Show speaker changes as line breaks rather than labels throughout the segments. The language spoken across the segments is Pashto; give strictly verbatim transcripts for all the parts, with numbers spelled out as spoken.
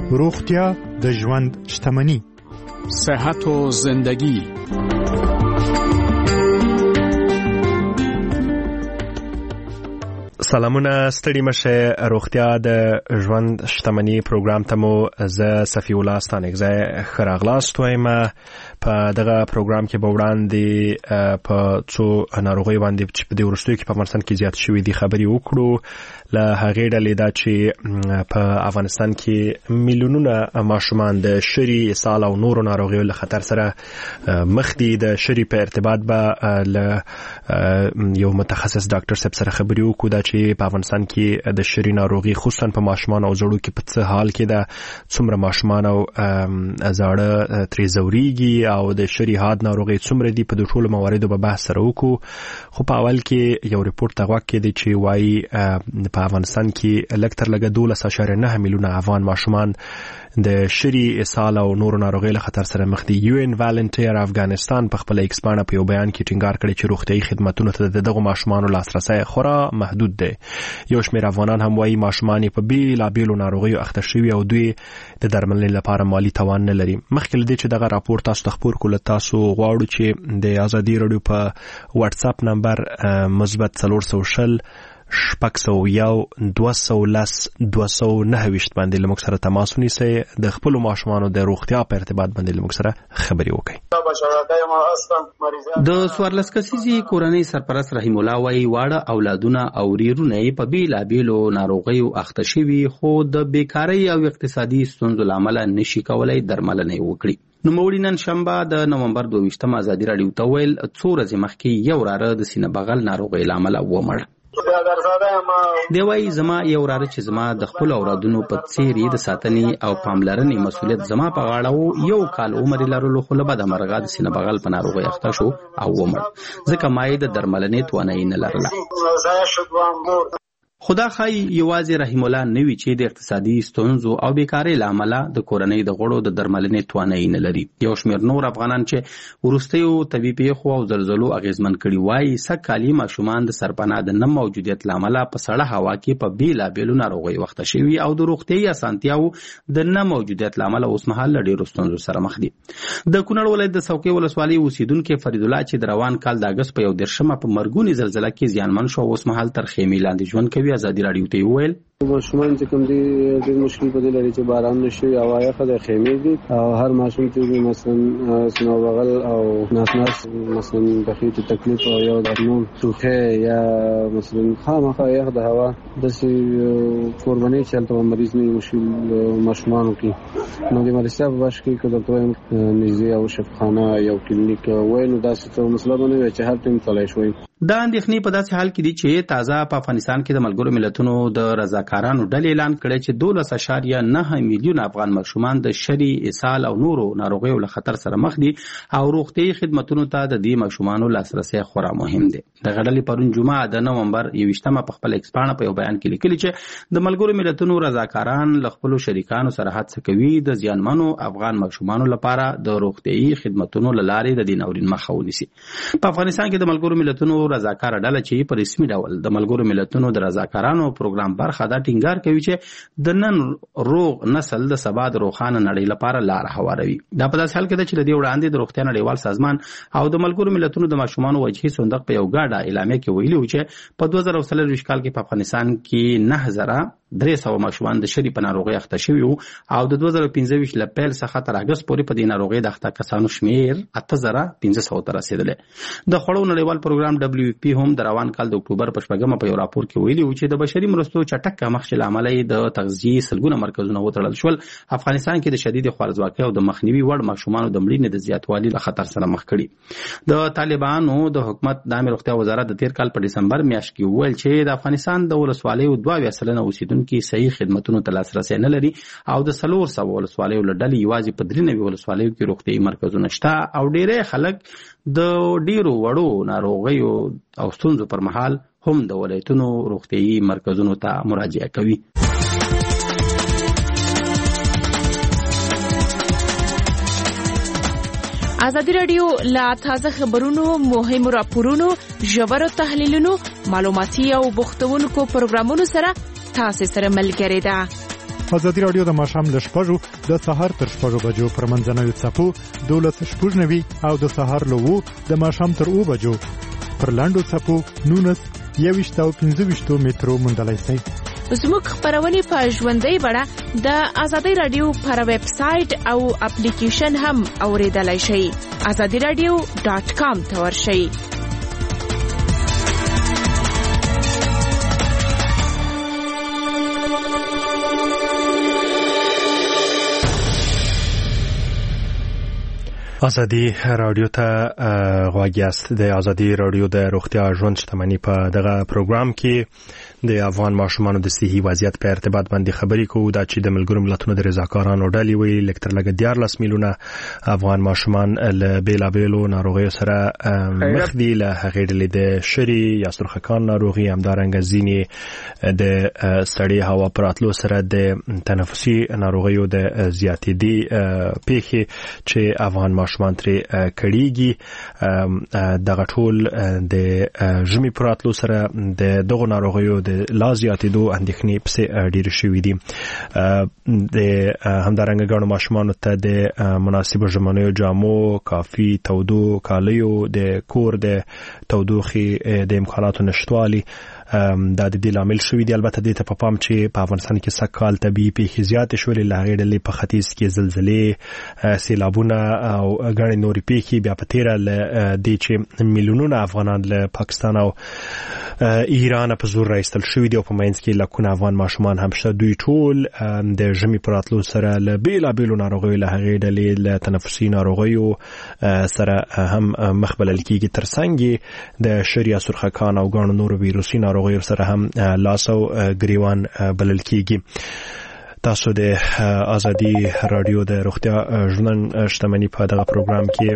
روغتیا د ژوند شتمني.
صحت و زندگی.
سلامونه، ستړي مشه. روغتیا د ژوند شتمني پروګرام ته مو زه صفی الله ستانکزی خراغلاست وایم. په دغه پروګرام کې به وړاندې په څو ناروغیو باندې چې په دې وروستیو کې په افغانستان کې زیات شوي دي خبرې وکړو. له هغې ډلې دا چې په افغانستان کې میلیونونه ماشومان د شری، اسهال او نورو ناروغیو له خطر سره مخ دي. د شری په ارتباط به له یو متخصص ډاکټر صاحب سره خبرې وکړو دا چې په افغانستان کې د شری ناروغي خصوصا په ماشومان او زړو کې په څه حال کې ده، څومره ماشومان او زاړه ترې ځوريږي او د شری حاد ناروغي څومره دي. په دې ټولو مواردو به بحث سره وکړو. خو په اول کې یو ریپورت ته غوږ کېدی چې وایي په افغانستان کې لږ تر لږه دولس اعشاریه نه میلیونه افغان ماشومان د شری، اسهال او نورو ناروغیو له خطر سره مخ دي. یو ان والنټیر افغانستان په خپل ایکس باندې په یو بیان کې ټینګار کړی چې روغتیايي خدماتونو ته د دغو ماشومانو لاسرسی خورا محدود دی. یو شمېر افغانان هم وایي ماشومان په بیلابیلو ناروغیو اخته شوي او دوی د درملنې لپاره مالی توان نه لري. مخکې له دې چې دغه راپور تاسو ته خپور کړو، تاسو غواړو چې د ازادي راډیو په واتس اپ نمبر مثبت څلور سوه شل شپږ سوه یو دوه سوه لس دوه سوه نهه ویشت باندې له موږ سره تماس ونیسئ. د خپلو ماشومانو د روغتیا په ارتباط باندې له موږ سره خبرې وکړئ.
د څوارلس کسیزې کورنۍ سرپرست رحیم الله وایي واړه اولادونه او ریرونه یې په بیلابیلو ناروغیو اخته شوي، خو د بیکارۍ او اقتصادي ستونزو له امله نشي کولی درملنه وکړي. نوموړي نن شنبه د نومبر دوه ویشتم ازادي راډیو ته ویل څو ورځې مخکې یو وراره د سینه بغل ناروغۍ له امله ومړ. دی وایي زما یو وراره چې زما د خپلو اولادونو په څېر د ساتنې او پاملرنې مسؤلیت زما په غاړه و. یو کال عمر یې لرلو خو له بده مرغه د سینه بغل په ناروغۍ اخته شو او ومړ، ځکه ما یې د درملنې توانایي نه لرله. خدا ښایي یوازې رحیم الله نه وي چې د اقتصادي ستونزو او بیکارۍ له امله د کورنۍ د غړو د درملنې توانایي نه لري. یو شمېر نور افغانان چې وروستیو طبي پیښو او زلزلو اغېزمن کړي وایي سږ کالي ماشومان د سرپناه د نه موجودیت له امله په سړه هوا کې په بیلابیلو ناروغیو اخته شوي او د روغتیايي اسانتیاوو د نه موجودیت له امله اوسمهال له ډېرو ستونزو سره مخ دي. د کونړ ولایت د څوکۍ ولسوالۍ اوسېدونکی فرید الله چې د روان کال د اګست په یو دېرشمه په مرګونې زلزله کې زیانمن شو، اوسمهال تر خیمې لاندې ژوند کوي. ازادي راډیو ته ویل
ماشومان چې کوم دي ډېر مشکل په دې لري چې باران نشي او یخه د خیمې دي او هر ماشوم چې مثلا سینه بغل او ناس ناس مثلا د خېټې تکلیف او یو د نوم ټوخی یا مثلا خامخا یخ د هوا داسې قرباني چلته مریض نه مشکل ماشومانو کې نو د مرستیا په باش کې که ډاکټر نږدې او شفاخانه یو کلینیک وای نو داسې څه مسله نه وي چې هر ټیم تلای شوی.
دا اندېښنې په داسې حال کې دي چې تازه په افغانستان کې د ملګرو ملتونو د رضاکارانو ډلې اعلان کړی چې دولس اعشاریه نه میلیونه افغان ماشومان د شری، اسهال او نورو ناروغیو له خطر سره مخ دي او روغتیايي خدمتونو ته د دې ماشومانو لاسرسی خورا مهم دی. دغه ډلې پرون جمعه د نومبر یوویشتمه په خپل ایکس پاڼه په یو بیان کې لیکلي چې د ملګرو ملتونو رضاکاران له خپلو شریکانو سره هڅه کوي د زیانمنو افغان ماشومانو لپاره د روغتیايي خدمتونو له لارې د دې ناورین مخه ونیسي. په افغانستان کې د ملګرو ملتونو رضاکار ډله چې په رسمي ډول د ملګرو ملتونو د رضاکارانو پروګرام برخه دا ټینګار کوي چې د نن روغ نسل د سبا د روښانه نړۍ لپاره لار هواروي. دا په داسې حال کې ده چې د دې وړاندې د روغتیا نړیوال سازمان او د ملګرو ملتونو د ماشومانو وجهي صندوق په یو ګډه اعلامیه کې ویلي و چې په دوه زره څلوېښت کال کې په افغانستان کې نه زره درې سوه ماشومان د شری په ناروغۍ اخته شوي وو او د دوه زره پنځه ویشت له پیل څخه تر اګست پورې په دې ناروغۍ د اخته کسانو شمېر اته زره پنځه سوه ته رسېدلی. د خوړو نړیوال پروګرام ډبلیو پی هم د روان کال د اکتوبر په شپږمه په یو راپور کې ویلي و چې د بشري مرستو چټک کمښت له امله یې د تغذیې سلګونه مرکزونه وتړل شول. افغانستان کې د شدید خوارځواکۍ او د مخنیوي وړ ماشومانو د مړینې د زیاتوالي له خطر سره مخ کړي. د طالبانو د حکومت د عامه روغتیا وزارت د تیر کال په ډسمبر میاشت کې وویل چې د افغانستان د ولسوالیو دوه اویا سلنه اوسېدونکي صحیح خدمت خدمتونو ته لاسرسی نه لري او د څلور سوه ولسوالیو له ډلې یوازې په درې نوي ولسوالیو کې روغتیايي مرکزونه شته او ډېری خلک د ډېرو وړو ناروغیو او ستونزو پر مهال هم د ولایتونو روغتیايي مرکزونو ته مراجعه کوي.
ازادي راډیو لا تازه خبرونو، مهمو راپورونو، ژورو تحلیلونو، معلوماتي او بوختونکو پروګرامونو سره تاسو سره ملګری ده.
ازادي رادیو د ماښام له شپږو د سهار تر شپږو بجو پر منځنوي څپو دولس شپږ نوي او د سهار له اوو د ماښام تر اوو بجو پر لاندو څپو نونس یوویشت او پنځه ویشتو مترو موندلی شئ.
زموږ خپرونې په ژوندۍ بڼه د ازادي رادیو پر ویب سایټ او اپلیکیشن هم اوریدلای شئ. ازادي رادیو ډاټ کام ته ورشئ.
ازادي رادیو ته غواړی است. د ازادي رادیو د روغتیا ژوند شتمنۍ په دغه پروګرام کې د افغان ماشومانو د صحي وضعیت په ارتباط باندې خبرې کوو. دا چې د ملګرو ملتونو د رضاکارانو ډلې وی لکتر لګ دیارلس میلیونه افغان ماشومان له بیلابیلو ناروغیو سره مخ دي. له هغې ډلې د شری یا سرخکان ناروغي، همدارنګه ځینې د سړې هوا پر راتلو سره د تنفسي ناروغیو د زیاتېدې پیښې چې افغان ماشومان ترې کړيږي. دغه ټول د ژمي پر راتلو سره د دغو ناروغیو د لا زیاتېدو اندېښنې پسې ډېرې شوې دي. د همدارنګه ګڼو ماشومانو ته د مناسبو ژمنیو جامو، کافي تودو کالیو، د کور د تودوخې د امکاناتو نشتوالي دا د دې لامل شوی دی. البته دې ته په پام چې په افغانستان کې سږکال طبیعي پیښې زیاتې شولې، له هغې ډلې په ختیځ کې زلزلې، سیلابونه او ګڼې نورې پیښې، بیا په تېره له دې چې میلیونونه افغانان له پاکستان او ایران په زور راایستل شوي دي او په منځ کې لکونه افغان ماشومان هم شته. دوی ټول د ژمي په راتلو سره له بیلابیلو ناروغیو، له هغې ډلې له تنفسي ناروغیو سره هم مخ بلل کېږي، تر څنګ د شری سرخکان او ګڼو نورو ویروسي ناروغیو سره هم لاس او ګریوان بلل کېږي. تاسو د ازادي رادیو د روغتیا ژوند شتمنۍ په دغه پروګرام کې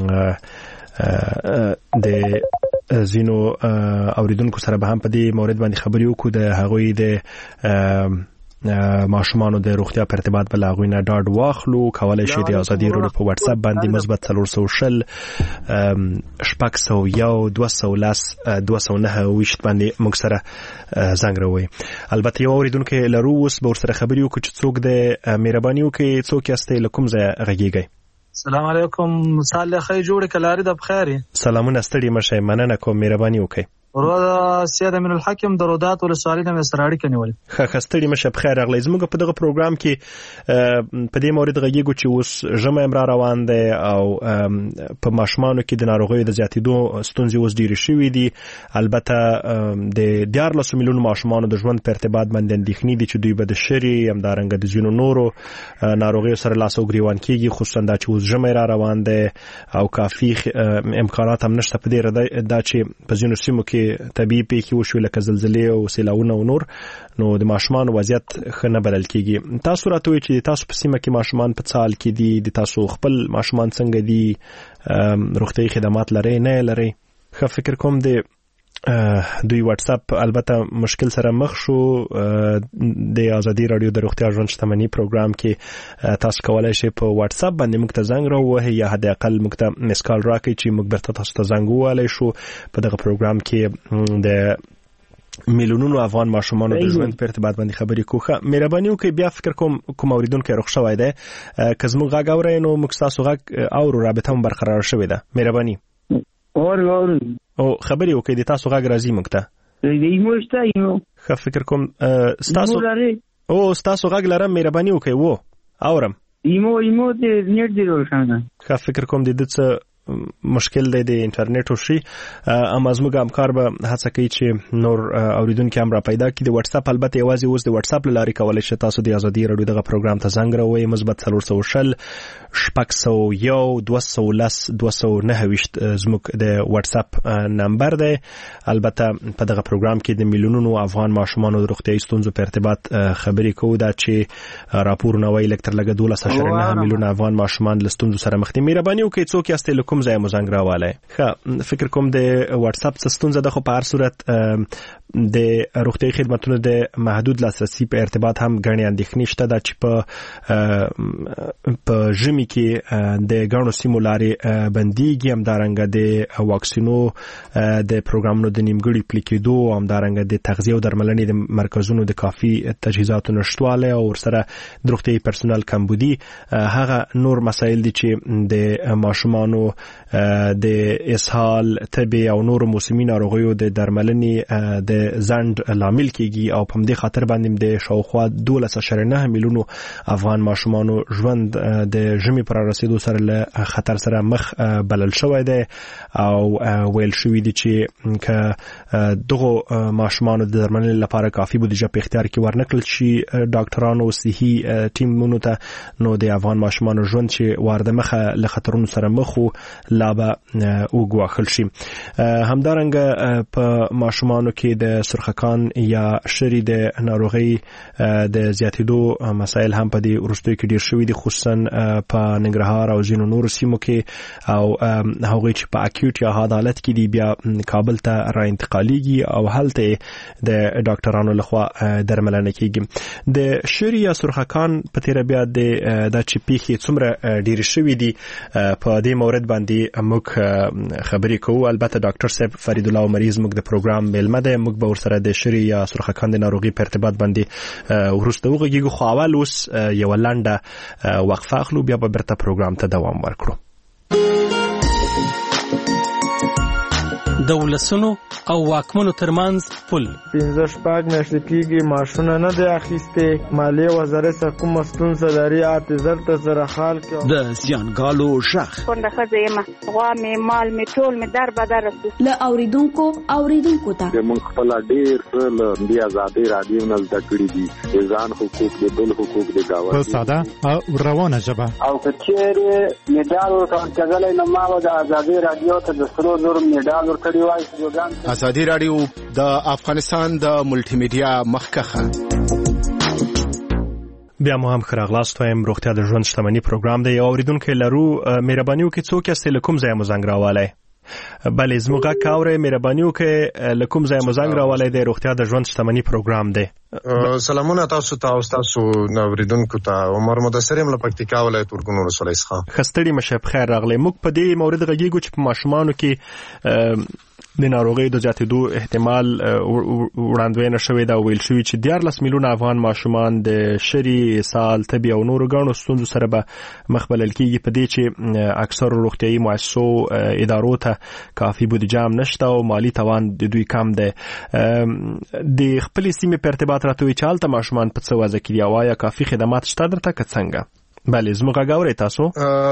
د زینو اوریدونکو سره به هم په دې مورد باندې خبرې وکړو. د هغوی د ماشومانو د روغتیا په ارتباط بل هغوی نه ډاډ واخلو. کولی شئ د ازادي رادیو په واتس اپ باندې مثبت څلور سوه شل شپږ سوه یو دوه سوه لس دوه سوه نهه ویشت باندې موږ سره زنګ راووئ. البته یو اوریدونکی لرو، اوس به ورسره خبرې وکړو چې څوک د مهرباني وکړئ څوک یاستئ، له کوم ځایه غږیږئ؟
السلام علیکم. صالح خی جوړ کلاری د بخیری.
سلامونه ستړي مشه، مننه کوم، مهرباني وکړئ.
ورو سید امین الحکم درودات ولسوالۍ نه سره اړیکه نیولې.
ښه خستړي مشه، بخیر راغلی. زموږ په دغه پروګرام کې په دې مورد غږیږو چې اوس ژمی هم را روان دی او په ماشومانو کې د ناروغیو د زیاتېدو ستونزې اوس ډېرې شوي دي. البته د دیارلسو میلیونو ماشومانو د ژوند په ارتباط باندې اندېښنې دي چې دوی به د شري، همدارنګه د ځینو نورو ناروغیو سره لاس او ګریوان کېږي، خصوصا دا چې اوس ژمی را روان دی او کافي امکانات هم نشته په دې دا چې په ځینو سیمو کې طبیعي پیښې وشوې لکه زلزلې او سیلاونه او نور، نو د ماشومانو وضعیت ښه نه بلل کېږي. تاسو راته وایئ چې تاسو په سیمه کې ماشومان په څه حال کې دي؟ د تاسو خپل ماشومان څنګه دي؟ روغتیایي خدمات لرئ نه لرئ؟ ښه فکر کوم د دوی واتس اپ البته مشکل سره مخ شو. د ازادي رادیو د روغتیا ژوند شتمنۍ پروګرام کې تاسو کولای شئ په واتس اپ باندې موږ ته زنګ راووهئ یا حد اقل موږ ته میس کال راکړئ چې موږ بیرته تاسو ته زنګ ووهلی شو. په دغه پروګرام کې د میلیونونو افغان ماشومانو د ژوند په ارتباط باندې خبرې کوو. مهرباني وکړئ، بیا فکر کوم کوم اوریدونکی روغ شوی دی، که زموږ غږ اورئ نو موږ ستاسو غږ اورو، رابطه مو برقراره شوې ده. مهرباني او خبرې وکړئ، د تاسو غږ راځي موږ ته. ښه فکر کوم ستاسو او ستاسو غږ لرم. مهرباني وکړئ. و اورم. ښه فکر کوم د دې څه مشکل دی د انټرنیټ وشي، اما زموږ همکار به هڅه کوي چې نور اوریدونکي هم را پیدا کړي. د واتس اپ البته یوازې اوس د واتس اپ له لارې کولی شئ تاسو د ازادي رادیو دغه پروګرام ته زنګ راووئ. مثبت څلور سوه شل شپږ سوه یو دوه سوه لس دوه سوه نهه ویشت زموږ د واتس اپ نمبر دی. البته په دغه پروګرام کې د میلیونونو افغان ماشومانو د روغتیایي ستونزو په ارتباط خبرې کوو. دا چې راپورونه وایي لږ تر لږه دولس اعشاریه نهه میلیونه افغان ماشومان له ستونزو سره مخ دي. مهرباني وکړئ څوک یاستئ، له کوم کوم ځای مو زنګ راوالی. ښه فکر کوم د واتس اپ څه ستونزه ده، خو په هر صورت د روغتیايي خدمتونو د محدود لاسرسي په ارتباط هم ګڼې اندېښنې شته ده چې په په ژمي کې د ګڼو سیمو لارې بندېږي، همدارنګه د واکسینو د پروګرامونو د نیمګړي پلي کېدو، همدارنګه د تغذیې او درملنې د مرکزونو د کافي تجهیزاتو نشتوالی او ورسره د روغتیايي پرسونل کمبودي هغه نور مسایل دي چې د ماشومانو د اسهال، تبې او نور موسمي ناروغیو د درملنې د ځنډ لامل کیږي او په دې خاطر باندې د شاوخوا دولس اعشاریه نه میلیونو افغان ماشومانو ژوند د ژمي پر رسیدو سره له خطر سره مخ بلل شوی دی او ویل شوی دی چې که دغه ماشومانو د درملنې لپاره کافي بودیجه په اختیار کې ورنکړل شي ډاکټرانو صحي ټیمونو ته، نو د افغان ماشومانو ژوند چې وارده مخه له خطرونو سره مخ وو لا به وګواښل شي. همدارنګه په ماشومانو کې د سرخکان یا شری د ناروغي د زیاتېدو مسایل هم په دې وروستیو کې ډیر شوي دي، خصوصا په ننګرهار او ځینو نورو سیمو کې، او هغوی چې په اکیوټ یا حاد حالت کې دي بیا کابل ته را انتقالیږي او هلته د ډاکټرانو لخوا درملنه کیږي. د شری یا سرخکان په تیر بیا د چې پیښې څومره ډیر شوي دي په دې مورد باندې موږ خبرې کوو. البته ډاکټر صاحب فرید الله مریض موږ د پروګرام میلمه دی، موږ به ورسره د شری یا سرخکان د ناروغي په ارتباط باندې وروسته وغږیږو، خو اول اوس یو لنډه وقفه اخلو، بیا به بیرته پروګرام ته دوام ورکړو.
د ولسونو او واکمنو ترمنځ پل
پنځه شپږ میاشتې کېږي معاشونه نه دی اخیستې، مالیې وزارت څخه کومه ستونزه لري اعتذار ته سره حال کې
د زیانګالو غږ
کونډه ښځه یم، غوا مې مال مې ټول مې در بدر رسو
له اوریدونکو اوریدونکو ته
موږ خپل ډېر څه له دې ازادۍ راډیو نه زده کړي دي، د ځان حقوق د بل حقوق د گاونډي
په ساده او روانه ژبه.
او که چیرې میډال ورکول کېدلی نو ما به د ازادۍ راډیو ته د سرو زرو میډال ورکړی.
ازادي راډیو د افغانستان د ملټي میډیا مخکخه.
بیا مو هم خراغلاست وایم، روغتیا د ژوند شتمنۍ پروګرام دی. یو اوریدونکو لرو، مهرباني وکړئ څوک یاست، له کوم ځای مو زنګ راوالی؟ بله زموږ غږ اورئ، مهرباني وکړئ له کوم ځای مو زنګ راوالی دی. روغتیا د ژوند شتمنۍ پروګرام دی.
سلامونه تاسو ته او تاسو اوریدونکو ته. عمر مدثر یم له پکتیکا ولایت ورګون ولسوالۍ څخه.
ښه ستړي مشه، په خیر راغلی. موږ په دې مورد غږیږو چې په ماشومانو کې د ناروغۍ د زیاتېدو احتمال وړاندوینه شوې ده او ویل شوي چې دیارلس میلیونه افغان ماشومان د شری، اسهال، تبې او نورو ګڼو ستونزو سره به مخ بلل کېږي، په دې چې اکثرو روغتیايي مؤسسو ادارو ته کافي بودیجه هم نشته او مالي توان د دوی کم دی. د خپلې سیمې په ارتباط راته وایي چې هلته ماشومان په څه وضع کې دي او آیا کافي خدمات شته درته که څنګه؟ بله زموږ غږ اورئ تاسو؟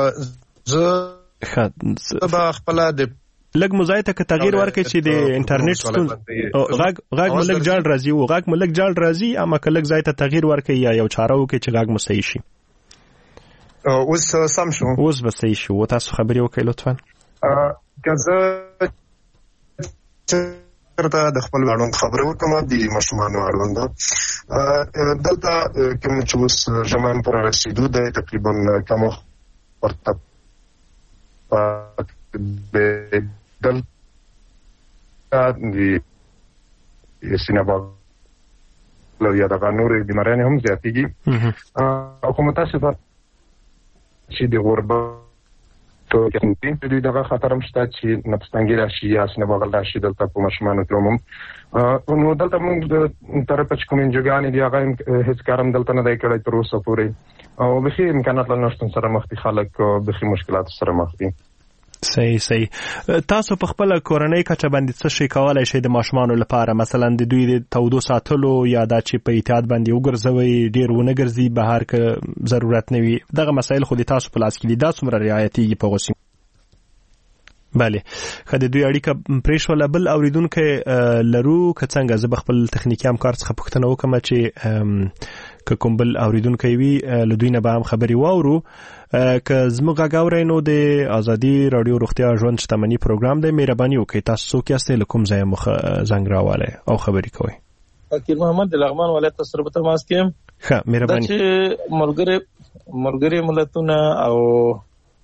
زه به خپله د
لږ مو ځای ته که تغییر ورکړئ چې د انټرنیټ ستونزه غږ مو لږ جاړ راځي او غږ مو لږ جاړ راځي، اما که لږ ځای ته تغییر ورکړئ یا یو چاره وکړئ چې غږ مو صحیح شي.
اوس سم شو؟
اوس به صحیح شو. و تاسو خبرې وکړئ لطفا.
که زه چېرته د خپل اړوند خبرې وکړم د ماشومانو اړوند، دلته کوم چې اوس ژمی پر رسېدو دی تقریبا کم وخت ورته دلته د سینه بغل یا دغه نورې بیماریانې هم زیاتېږي او خو متاسفه چې د غربتو کې دغه خطر هم شته چې نفس تنګي راشي یا سینه بغل راشي دلته په ماشومانو کې عموم. نو دلته موږ د طرفه چې کوم انجوګانې دي هغه هېڅ کار هم دلته نه دی کړی تر اوسه پورې او بیخي امکانات له نشتون سره مخ دي، خلک بیخي مشکلاتو سره مخ دي.
صحیح صحیح. تاسو په خپل کورنۍ کچه باندې څه شي کولای شئ د ماشومانو لپاره، مثلا د دوی د تودو ساتلو یا دا چې په احتیاط باندې وګرځوي، ډیر ونه ګرځي بهر که ضرورت نه وي، دغه مسایل خو د تاسو په لاس کې دي، دا څومره رعایتېږي په غوسې؟ بله ښه، د دوی اړیکه پرېښوله. بل اورېدونکی لرو که څنګه؟ زه به خپل تخنیکي همکار څخه پوښتنه وکړم چې که کوم بل اورېدونکی وي له دوی نه به هم خبرې واورو. که زموږ غږ اورئ نو د ازادي راډیو روغتیا ژوند شتمنۍ پروګرام دی. مهرباني وکړئ تاسو څوک یاستئ، له کوم ځایه مو زنګ راوالی او خبرې کوئ؟
فقیر محمد د لغمان ولایت سره په تماس کې یم.
ښه مهرباني.
دا چې ملګري ملګري ملتونه او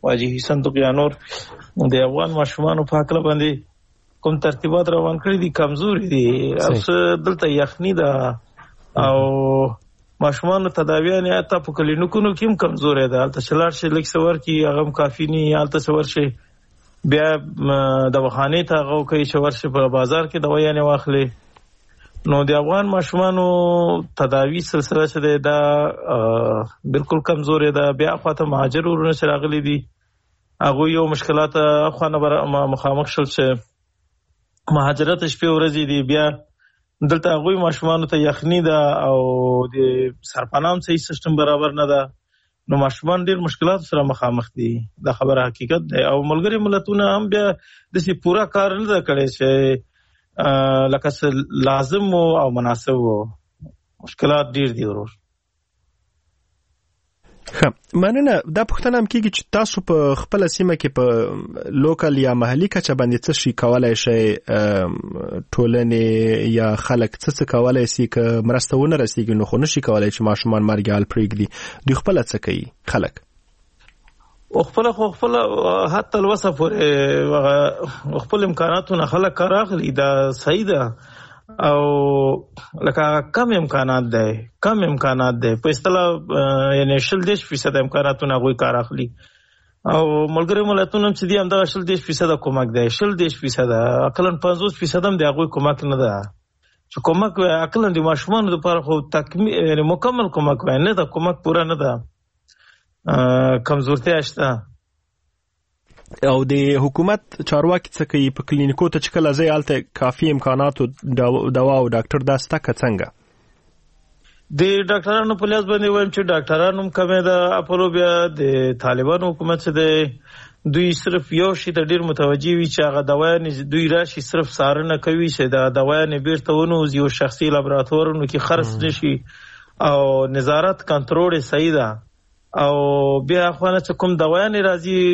واجهي صندوقیانور د افغان ماشومانو په حق باندې کوم ترتیبات روان کړی دي کمزوري دي اوس دلته یخني ده او ماشومانو تداویان یا تا په کلینیکونو کې هم کمزوري ده البته شلار شي لیک سور کې هغه کافي نه البته سور شي بیا د وخانه ته غو کوي شور شي په بازار کې دوايان واخلي نو د افغان ماشومانو تداوی سلسله چې دا بالکل کمزوري ده بیا خاطر مهاجر ورونه چې راغلي دي هغه یو مشکلات خو مخامخ شول چې مهاجرت شپې ورځې دي بیا دلته هغه ماشومانو ته یخني ده او د سرپنام صحیح سیستم برابر نه ده نو ماشومان ډیر مشکلات سره مخامخ دي دا خبره حقیقت ده او ملګری ملتونه هم بیا د سي پورا کار نه کړي چې لکه لازم او مناسب وو مشکلات ډیر دي ورور
ښه مننه دا پوښتنه هم کېږي چې تاسو په خپل سیمه کې په لوکل یا محلي کچه باندې څه شي کولای شي ټولنې یا خلک څه څه کولای شي که مرسته ونه رسیږي نو خو نشي کولای چې ماشومان مرګ حال پرېږدي دوی خپل څه کوي خلک
او خپل خو خپل حتی الوصف او خپل امکاناتونه خلک کار اخلي دا صحیح ده او لکه کم امکانات ده کم امکانات ده په اصطلاح یعنی شل دیش فیصد امکاناتونه غوي کار اخلي او ملګری ملتونه چې دي همدا شل دیش فیصد کومک ده شل دیش فیصد اقلن پنځوس فیصد هم دی غوي کومک نه ده چې کومک اقلن د ماشومان لپاره خو تکمیل یعنی مکمل کومک نه ده کومک پورا نه ده کمزورتیا شته
او د حکومت چارواکي څه کوي په کلینیکو ته چې کله ځای هلته کافي امکانات او دوا او ډاکټر دا سته که څنګه
د ډاکټرانو په لیاز باندې وایم چې ډاکټرانو هم کمې ده اپولو بیا د طالبانو حکومت چې دی دوی صرف یو شي ته ډیر متوجي وي چې هغه دوايانې دوی راشي صرف څارنه کوي چې دا دوايانې بیرته ونوځي یو شخصي لابراتوارونو کې خرڅ نشي او نظارت کنټرول صحیح ده او بیا خوانه چې کوم دوايانې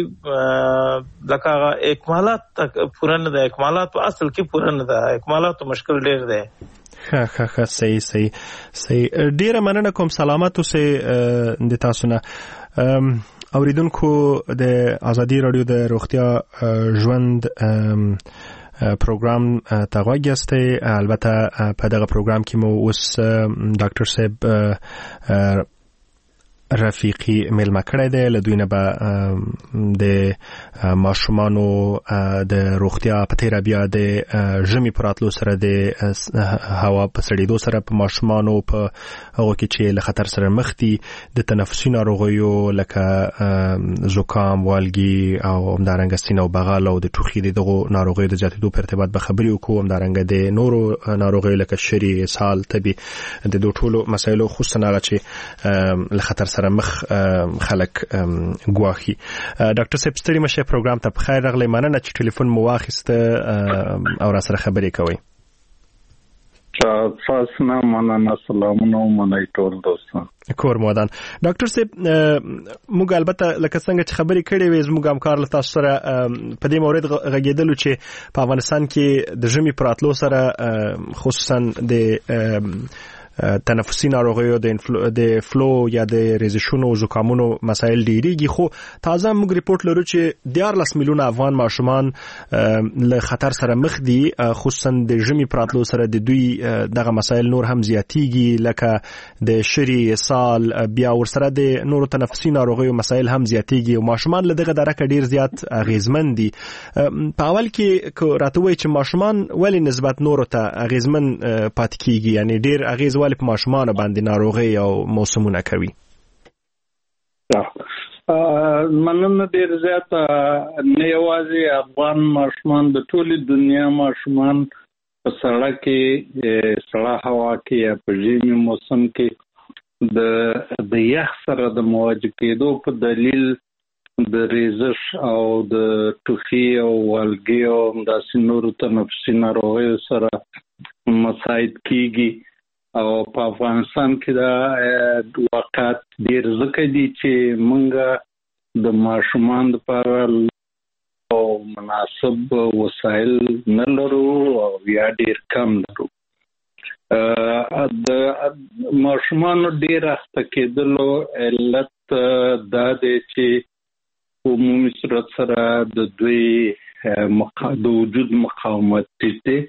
راځي لکه هغه اکمالات پوره نه ده اکمالات په اصل کې پوره نه ده اکمالات مشکل ډیر ده
ښه ښه ښه صحیح صحیح صحیح ډیره مننه کوم سلامت اوسئ د تاسو نه اوریدونکو د ازادي رادیو د روغتیا ژوند پروګرام ته غوږ یاستئ البته په دغه پروګرام کې مو اوس ډاکټر صاحب رفیقی میلمه کړی دی له دوی نه به د ماشومانو د روغتیا په تیره بیا د ژمي په راتلو سره د هوا په سړېدو سره په ماشومانو په هغو کې چې له خطر سره مخ دي د تنفسي ناروغیو لکه زکام والګي او همدارنګه سینه او بغل او د ټوخي د دغو ناروغیو د زیاتېدو په ارتباط به خبرې وکړو همدارنګه د نورو ناروغیو لکه شری اسهال تبي د دو ټولو مسایلو خصوصا هغه چې له خطر سره مخ خلک ګواخي ډاکټر صاحب ستړي مشه پروګرام ته بخیر راغلی مننه چې ټلیفون مو واخیسته او را سره خبرې کوي
تاسو نه مننه سلامونه منای ټول دوستان
کور مودان ډاکټر صاحب موږ البته لکه څنګه چې خبرې کړې وې زموږ همکار له تاسو سره په دې مورید غږېدلو چې په افغانستان کې د ژمي په راتلو سره خصوصا د تنفسي ناروغیو د فلو یا د ریزشونو زکامونو مسایل ډیریږي خو تازه موږ ریپورت لرو چې دیارلس میلیونه افغان ماشومان له خطر سره مخ دي خصوصا د ژمي پراتلو سره د دوی دغه مسایل نور هم زیاتیږي لکه د شری اسهال بیا ورسره د نورو تنفسي ناروغیو مسایل هم زیاتیږي او ماشومان له دغه درکه ډیر زیات اغیزمن دي په اول کې راته وایي چې ماشومان ولې نسبت نورو ته اغیزمن پاتې کیږي یعنی ډیر اغیز په ماشومان باندې ناروغي او موسمونه کوي
مننه ډیر زیات نه یوازې افغان ماشومان د ټولې دنیا ماشومان په سړک کې سړه هوا کې یا په ژمي موسم کې د د یخ سره د مواجه کېدو په دلیل د ریزش او د ټوخي او والګي او داسې نورو تنفسي ناروغیو سره مساعد کیږي او په افغانستان کې دا واقعات ډیر ځکه دي چې موږ د ماشومان لپاره او مناسب وسایل نه لرو او یا ډیر کم لرو د ماشومان ډیر اخته کېدلو علت دا دی چې په عمومي صورت سره د دوی د وجود مقاومت ټیټ دی.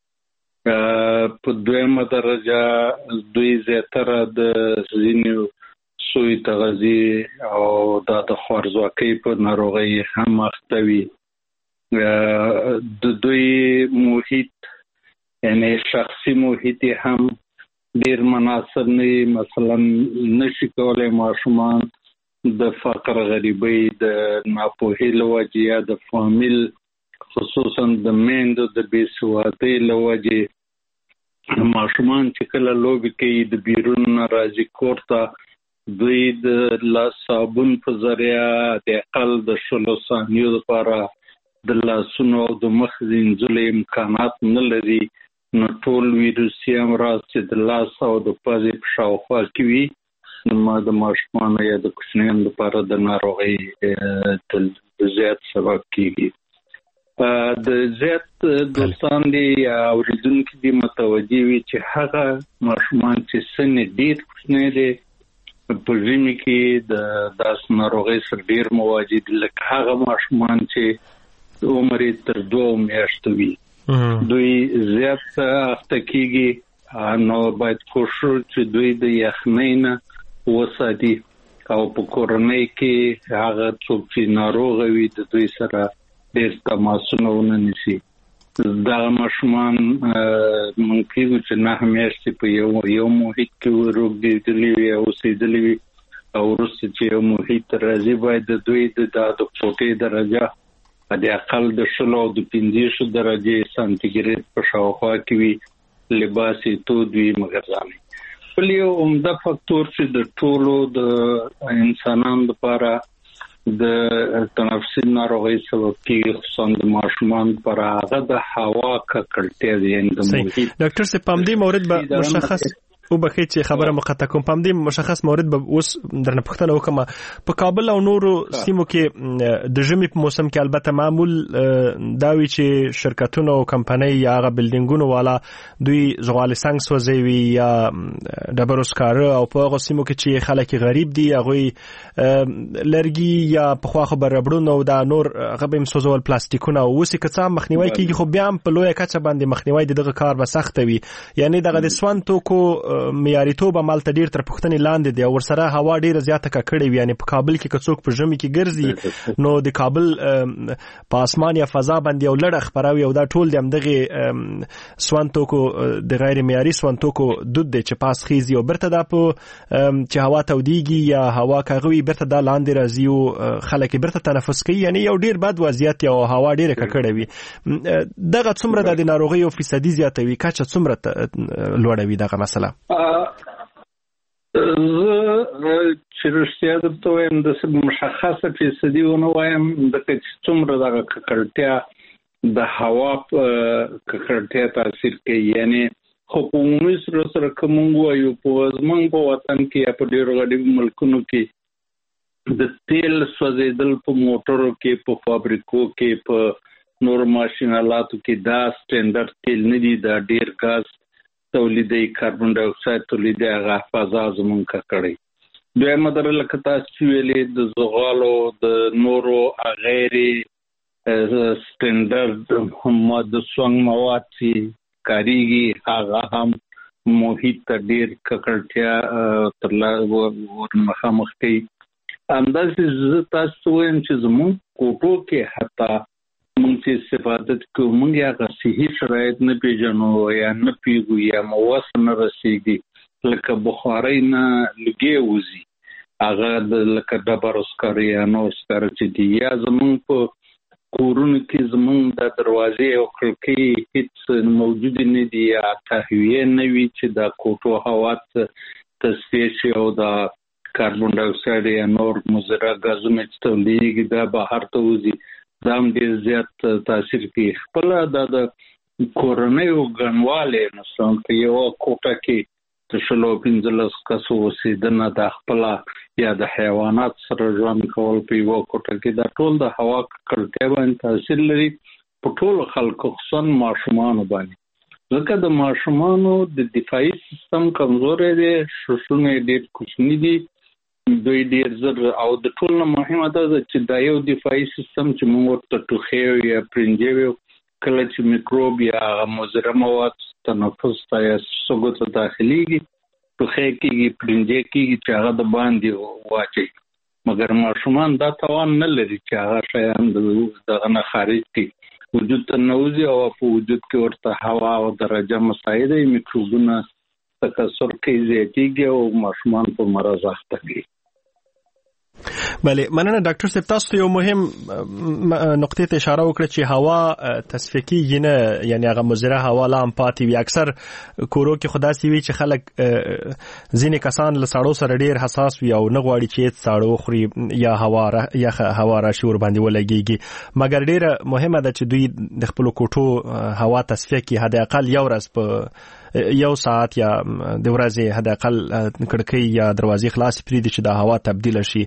په دویمه درجه دوی زیاتره د ځینو سوی تغذیه او د خوارځواکۍ په ناروغۍ هم اخته وي. د دوی محیط یعنی شخصي محیط هم ډیر مناسب نه، مثلا نشي کولای ماشومان د فقر غریبۍ د ناپوهۍ له وجې یا د فامیل خصوصا د میندو د بې سوادۍ له وجې ماشومان چې کله لوبې کوي د بیرون نه راځي کور ته، دوی د لاس صابون په ذریعه د اقل د شلو ثانیو لپاره د لاسونو او د مخ وینځلو امکانات نه لري، نو ټول ویروسي امراض چې د لاس او د پزې په شاوخوا کې وي نو د ماشومانو یا د کوچنیانو لپاره د ناروغۍ د زیات سبب کېږي. د زیات دوستان دي یا اوریدونکي دي متوجه وي چې هغه ماشومان چې سن ډېر کوچنی دی په ژمي کې د داسې ناروغۍ سره ډېر مواجه دي، لکه هغه ماشومان چې عمر یې تر دوه میاشتو وي دوی زیات اخته کېږي. نو باید کوشش چې دوی د یخنۍ نه وساتي او په کورنۍ کې هغه څوک چې ناروغه وي د دوی سره ډېر تماسونه ونه نیسي. دغه ماشومان ممکن چې نه میاشتې په یو یو محیط کې روږدېدلي وي او اوسېدلي وي او وروسته چې یو محیط راځي باید د دوی د د کوټې درجه د اقل د شلو او د پنځه درجې سانتیګریډ په شاوخوا کې وي، لباس یې تود وي مګر ځاني. بل یو عمده فکتور چې د ټولو د انسانانو لپاره د تنفسي ناروغۍ سبب کېږي خصوصا د ماشومان پر هغه د هوا ککړتیا دی.
ډاکټر صاحب په دې مورد به مشخص او بخې چې خبره مقطع کوم په دې مشخص مورد به اوس درنه پښتنه وکم په کابل او نورو سیمو کې د ژمي په موسم کې البته معمول داوی چې شرکتونه او کمپنۍ یا غ بلډینګونو والا دوی زغال سنگ سوځوي یا ډبروسکار او په هغه سیمو کې چې خلک غریب دي هغه لرګي یا په خوا خبر ربړونو او دا نور غبم سوزول پلاستیکونه او وسې کڅا مخنیوي کیږي، خو بیا په لوی کچه باندې مخنیوي دغه کار به سخت وي. یعنی دغه د سوان توکو معیاریتوب مالته ډیر تر پښتنې لاندې دی او ورسره هوا ډیره زیاته ککړې وي. یعنی په کابل کې کڅوک په ژمي کې ګرځي نو د کابل په اسمان یا فضا باندې یو لړ خبروي او دا ټول د همدغه سوان توکو د غیر معیاري سوان توکو دود دی چې پاس خيزي او برته دا په چې هوا توديږي یا هوا کاغوي برته دا لاندې راځي او خلک برته تنفس کوي. یعنی یو ډیر بد وضعیت او هوا ډیره ککړې وي. دغه څومره د ناروغي او فیصدي زیاتوي کچه څومره لوړوي دغه مسله؟
چې رښتیا درته وایم د مشخصه فیصدي ونه وایم د څومره دغه ککړتیا د هوا ککړتیا تاثیر کوي. یعنی خو په عمومي صورت سره که موږ وایو په زموږ په وطن کې یا په ډېرو غریبو ملکونو کې د تیل سوځېدل په موټرو کې په فابریکو کې په نور ماشینالاتو کې دا سټینډرډ تیل نه دي، دا ډېر ګاز تولیدي کاربن ډای اکساید تولیدي هغه فضا زمونږ ککړی. دویمه درجه لکه تاسو ویلې د زغالو د نورو غیر سټینډرډ هم د سونګ مواد چې کاریږي هغه هم محیط ته ډېر ککړتیا تر ورمخامخ کوي. همداسې زه تاسو وایم چې زمونږ کوټو کې حتی مونږ چې استفاده کوو مونږ هغه صحي شرایط نه پیژنو یا نه پیږو یا مو وس نه رسېږي، لکه بخارۍ نه لږې وځي هغه د لکه ډبروسکار یا نور سکار چې دي، یا زمونږ په کورونو کې زمونږ د دروازې او کړکۍ هیڅ موجود نه دي یا تهویه نه وي چې د کوټو هوا تصفیه شي او د کاربن ډای اکساید یا نور مضره ګازونه چې تولیدېږي دا بهر ته وځي. دا هم ډېر زیات تاثیر کوي. خپله دا د کورنیو ګڼوالی مثلا که یوه کوټه کې د شلو پنځلس کسو اوسېدنه د خپله یا د حیوانات سره ژوند کول په یوه کوټه کې دا ټول د هوا ککړتیا باندې تاثیر لري په ټولو خلکو خصوصا ماشومانو باندې، ځکه د ماشومانو د دفاعي سیستم کمزوری دی، ششونه یې ډېر کوچني دي دوی ډیر زر او د ټول نه مهمه ده چې دا یو دفاعي سیستم چې موږ ورته ټوخی یا پرنجي وي کله چې میکروب یا مضر مواد تنفس ته یا سږو ته داخليږي ټوخی کېږي پرنجي کېږي چې هغه د باندې واچي مګر ماشومان دا توان نه لري چې هغه شیان دغه نه خارج کړي وجود ته نوځي او په وجود کې ورته هوا او درجه مساعده میکروبونه تکثر کوي زیاتېږي او ماشومان په مرض اخته کوي.
بله مننه ډاکټر صاحب تاسو یو مهم نقطې ته اشاره وکړه چې هوا تصفیه کیږي نه یعنی هغه مضره هوا لا هم پاتې وي اکثر کورو کې خدا سي وي چې خلک ځینې کسان له ساړو سره ډیر حساس وي او نه غواړي چې ساړو خوري یا هوا یا هوا راشي ور باندې ولګيږي مګر ډیر مهمه ده چې دوی د خپل کوټو هوا تصفیه کړي حد اقل یو ورځ په یو ساعت یا د ورځې حد اقل کړکۍ یا دروازې خلاص پریږدي چې د هوا تبدیل شي.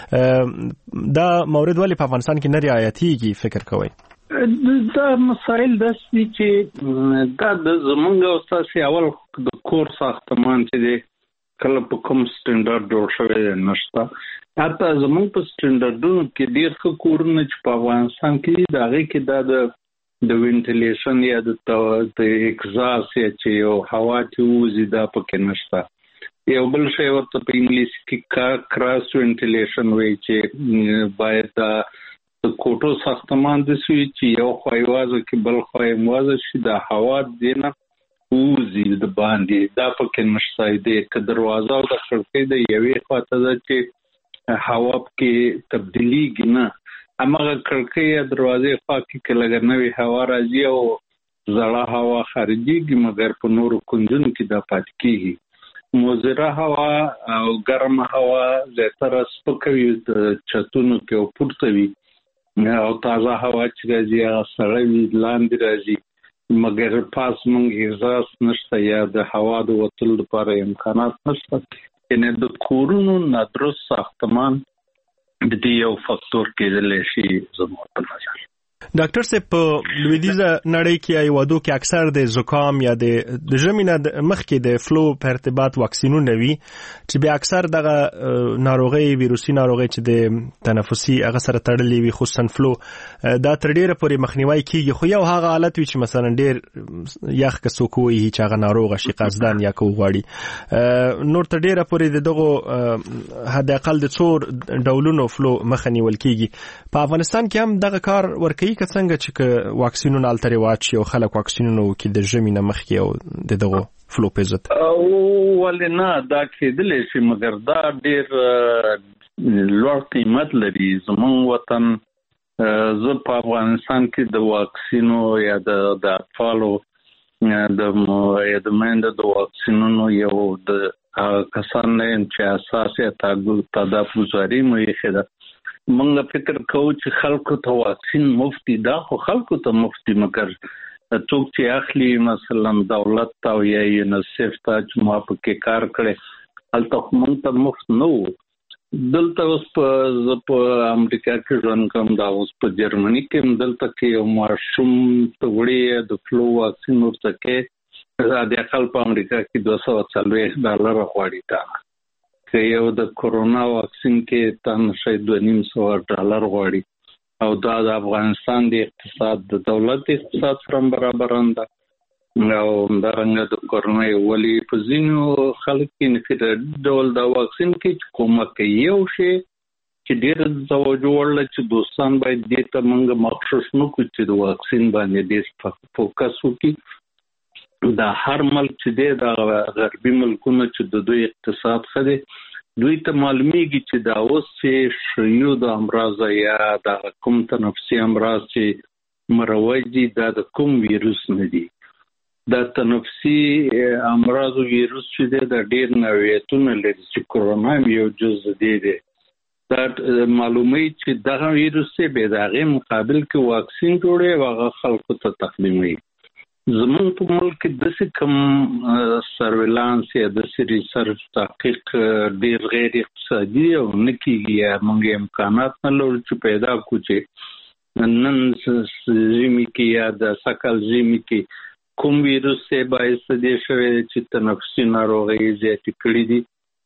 دا مورد ولې په افغانستان کې نه رعایتېږي فکر کوئ؟
دا مسائل داسې دي چې دا د زمونږ او ستاسې اول د کور ساختمان چې دی کله په کوم سټنډرډ جوړ شوی نشته حتی زمونږ په سټنډرډونو کې ډېر ښه کورونه چې په افغانستان کې د هغې کې دا د د وینټیلیشن یا د اکزاس یا چې یو هوا چې وځي دا پکې نشته. یو بل شی ورته په انګلیسي کې کراس وینټیلیشن وایي چې باید د کوټو ساختمان داسې وي چې یو خوا یې وازه کې بل خوا یې موازه شي دا هوا دې نه وځي د باندې دا پکې نشته دی که دروازه او د کړکۍ د یوې خوا ته ده چې هوا پکې تبدیلیږي نه هماغه کړکۍ یا دروازې خوا کې که لږه نوې هوا راځي او زړه هوا خارجېږي مګر په نورو کونجونو کې دا پاتې کېږي. مضره هوا او ګرمه هوا زیاتره سپکه وي د چتونو کې او پورته وي او تازه هوا چې راځي هغه سړه وي لاندې راځي مګر پاس موږ احساس نشته یا د هوا د وتلو لپاره امکانات نشته یعنې د کورونو نادرست ساختمان د دې یو فاکتور کېدلی شي زموږ په نظر.
ډاکټر صاحب په لویدیځه نړۍ کې یا هیوادو کې اکثر د زکام یا د د ژمي نه مخکې د فلو په ارتباط واکسینونه وي چې بیا اکثر دغه ناروغي ویروسي ناروغي چې د تنفسي هغه سره تړلې وي خصوصا فلو دا تر ډیره پورې مخنیوي کیږي خو یو هغه حالت وي چې مثلا ډیر یخ کسوک وي چې هغه ناروغ شي قصدن یا کو غواړي نور تر ډیره پورې دغه حد اقل د څور ډولونو فلو مخنیول کیږي. په افغانستان کې هم دغه کار ورکوي که څنګه چې واکسینونه التري واچي او خلک واکسینونه وکړي د ژمي نه مخکې او د دغه فلو په ضد
ولې نه دا کېدلی شي مګر دا ډېر لوړ قیمت لري. زموږ وطن زه په افغانستان کې د واکسینو یا د اطفالو د یا د میندو د واکسینونو یو د کسان نه یم چې اساس یا تدافعګزاري مو یې ده. موږ فکر کوو چې خلکو ته واکسین مفتی دا خو خلکو ته مفتی مګر څوک چې اخلي مثلا دولت او یا یونیسف ته چې ما پکې کار کړی هلته خو موږ ته مفت نه وو. دلته اوس په په امریکا کې ژوند کوم دا اوس په جرمني کې دلته کې یو ماشوم ته وړي د فلو واکسین ورته کې د اقل په امریکا کې دوه سوه څلوېښت ډالره غواړي دا که یو د کورونا واکسین کې تن شي دوه نیم سوه ډالر غواړي او دا د افغانستان د اقتصاد د دولت اقتصاد سره برابر ده او همدارنګه د کورونا ولي په ځینو خلک کې نه ډول د واکسین کې کومه کوي یو شی چې ډېر توجه وړل چې دوستان باید دې ته موږ مخصوص نه کړو چې د واکسین باندې ډېر فوکس وکړي. دا هر ملک چې دی د غربي ملکونو چې د دوی اقتصاد ښه دی دوی ته معلومیږي چې دا اوس چې شیو د امراض یا د کوم تنفسي امراض چې مروج دي دا د کوم ویروس نه دي. دا تنفسي امراض او ویروس چې دی دا ډېر نوعیتونه لري چې کورونا یو جز دی دی دا معلوموي چې دغه ویروس یې به د هغې مقابل کې واکسین جوړوي او هغه خلکو ته تقدیموي. زمون په ملک کې داسې کوم سرویلانس یا داسې ریسرچ تحقیق ډېر غیر اقتصادي او نه کېږي یا موږ امکانات نه لرو چې پیدا کړو چې نن ژمي کې یا د سږکال ژمي کې کوم ویروس یې باعث دې شوی چې تنفسي ناروغۍ زیاتې کړي دي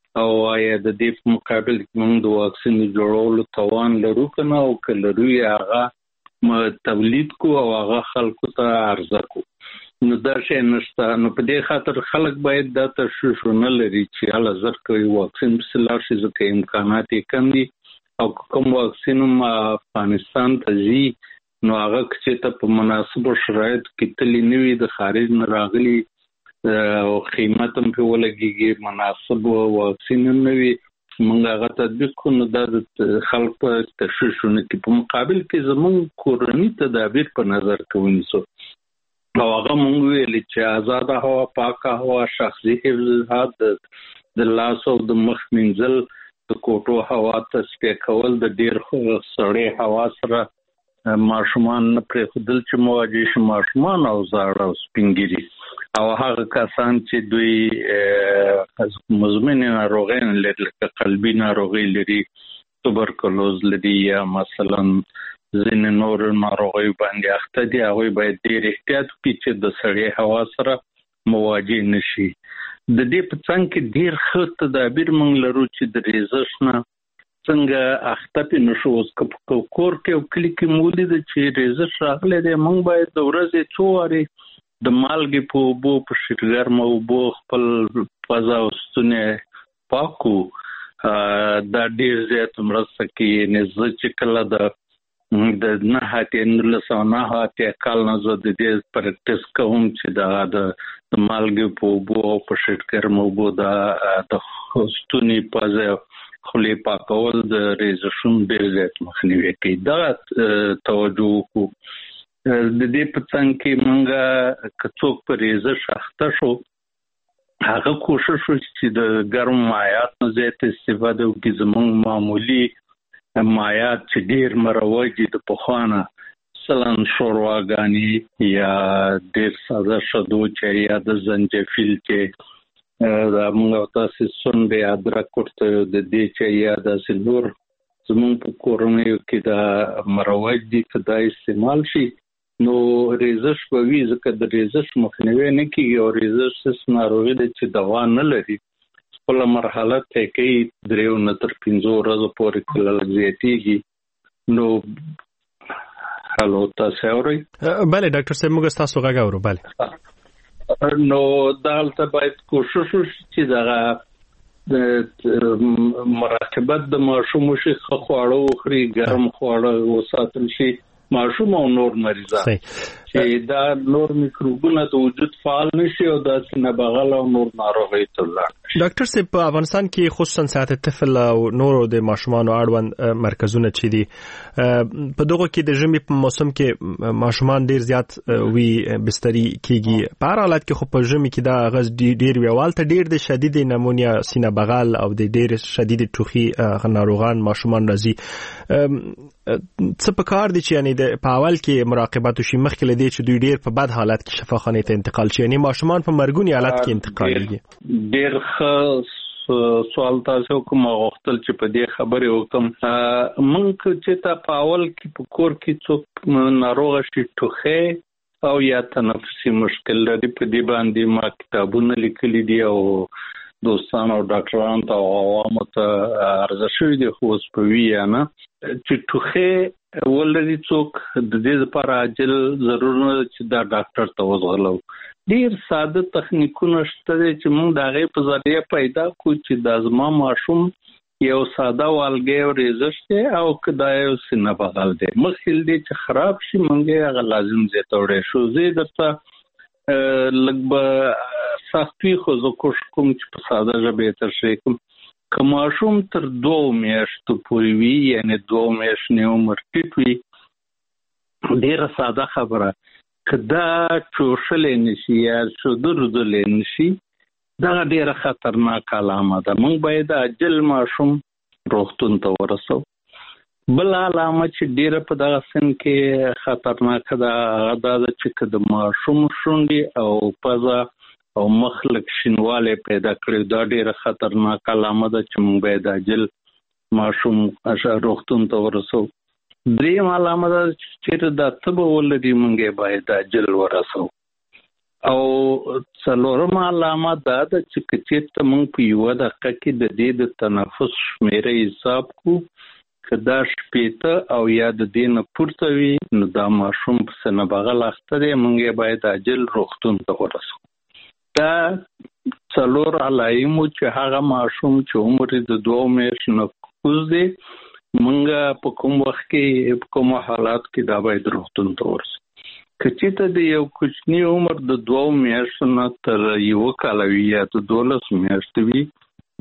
او آیا د دې په مقابل کې موږ د واکسین جوړولو توان لرو کنه او که لرو یې هغه تولید کو او هغه خلکو ته عرضه کو. نو دا شی نشته. نو په دې خاطر خلک باید دا تشویشونه لري چې هله زر کوي واکسین پسې لاړ شي ځکه امکانات یې کم دي او کوم واکسین هم افغانستان ته ځي نو هغه چې ته په مناسبو شرایطو کې تللی نه وي د خارج نه راغلي او قیمت هم پرې ولګېږي مناسب واکسین هم نه وي موږ هغه تطبیق کړو. نو دا د خلک په تشویشونه کې په مقابل کې زموږ کورني تدابیر په نظر کې ونیسو او هغه موږ ویلي چې آزاده هوا، پاکه هوا، شخصي حفظ، د لاس او د مخ مینځل، د کوټو هوا تصفیه کول، د ډېر سړې هوا سره ماشومان نه پرېښودل چې مواجه شي ماشومان او زاړه او سپین ږیري او هغه کسان چې دوی مزمنې ناروغۍ لري لکه قلبي ناروغۍ لري، توبرکلوز لري یا مثلا ځینې نور ناروغۍ باندې اخته دي هغوی باید ډېر احتیاط وکړي چې د سړې هوا سره مواجه نه شي. د دې په څنګ کې ډېر ښه تدابیر موږ لرو چې د ریزش نه څنګه اخته پې نه شو. اوس که په کور کې او کلي کې مو ولیده چې ریزش راغلی دی موږ باید د ورځې څو وارې د مالګې په اوبو په شیرګرمه اوبو خپل پزه او ستونی پاک کړو. دا ډېر زیات مرسته کوي. یعنې زه چې کله د د نهه اتیا نولس سوه نهه اتیا کال نه زه د دې پریکټس کوم چې دا د مالګې په اوبو او په شیرګرمه اوبو د ستوني پزه خولې پاکول د ریزشونو ډېر زیات مخنیوی کوي. دا توجه وکړو. د دې په څنګ کې موږ که څوک په ریزش اخته شو هغه کوشش وکړو چې د ګرم مایعات نه زیات استفاده وکړي. زموږ معمولي مایعات چې ډېر مروج دي د پخوا نه مثلا شورواګانې یا ډېر ساده شدو چې یا د زنجفیل چې دا موږ او تاسې سونډې ادرک ورته د دې چې یا داسې نور زموږ په کورنیو کې دا مروج دي که دا استعمال شي نو ریزش به وي ځکه د ریزش مخنیوی نه کېږي او ریزش داسې ناروغي ده چې دوا نه لري. خپله مرحله طی کوي دریو نه تر پنځو ورځو پورې کله لږ زیاتېږي. نو هلو تاسې اورئ؟
بله ډاکټر صاحب موږ ستاسو غږ اورو. بله
نو دلته باید کوشش وشي چې دغه مراقبت د ماشوم وشي، ښه خواړه وخوري، ګرم خواړه وساتل شي ماشوم او نور مریضان چې دا نور میکروبونه د وجود فعال نشي او داسې نبغل او نور ناروغۍ ته لاړ.
ډاکټر صاحب په افغانستان کې خصوصا صحت طفل او نورو د ماشومانو اړوند مرکزونه چې دي په دغه کې د ژمي په موسم کې ماشومان ډیر زیات وی بستري کیږي. په هر حالت کې خو په ژمي کې دا غز ډیر وی والته ډیر د شدید نمونیا سینه بغل او د ډیر شدید ټوخي ناروغان ماشومان راځي. څه په کار دي چې یعنی د په اول کې مراقبت وشي مخکې له دې چې دوی ډیر په بد حالت کې شفاخانه ته انتقال شي، یعنی ماشومان په مرګونی حالت کې انتقال کیږي؟
ډیر ښه سوال تاسو کوم غوښتل چې په دې خبرې وکم. موږ چې تا په اول کې په کور کې څوک ناروغ شي ټوخی او یا تنفسي مشکل لري په دې باندې ما کتابونه لیکلي دي او دوستان او ډاکټران ته او عوامو ته عرضه شوي دي خو اوس په وي یا نه چې ټوخی ولري څوک د دې لپاره عاجل ضرور نه چې دا ډاکټر ته وزغلو. ډیر ساده تخنیکونه شته چې موږ د هغې په ذریعه پیدا کړو چې دا زما ماشوم یو ساده والګی او ریزش دی او که دا یو سینه بغل دی مخکې دی چې خراب شي موږ یې هغه لازم زیاتولی شو. زه یې درته لږ به سخت وي خو زه کوشش کوم چې په ساده ژبه یې تشریح کړم. که ماشوم تر دوو میاشتو پورې وي یعنې دوه میاشتنې عمر ټیټ وي ډېره ساده خبره که دا چوشلی نشي یا شده رودلی نشي دغه ډېره خطرناک علامه ده. موږ باید عاجل ماشوم روغتون ته ورسو. بل علامه چې ډېره په دغه سن کې خطرناکه ده هغه دا ده چې که د ماشوم شونډې او پزه او مخ لږ شینوالی پیدا کړي دا ډېره خطرناک علامه ده چې موږ باید عاجل ماشوم روغتون ته ورسو. دریم علامه ده چې چېرې دا تبه ولري موږ یې باید عاجل ورسو. او څلورمه علامه دا ده چې کچېرته موږ په یوه دقیقه کې د دې د تنفس شمیره حساب کو که دا شپېته او یا د دې نه پورته وي نو دا ماشوم په سینه بغل اخته دی، موږ یې باید عاجل روغتون ته ورسوو. دا څلور علایمو چې هغه ماشوم چې عمر د دوه میاشتو نه کوز دی موږ په کوم وخت کې په کوم حالات کې دا باید روغتون ته ورسوو. که چېرته د یو کوچني عمر د دوه میاشتو نه تر یوه کاله وي یا د دولس میاشتو وي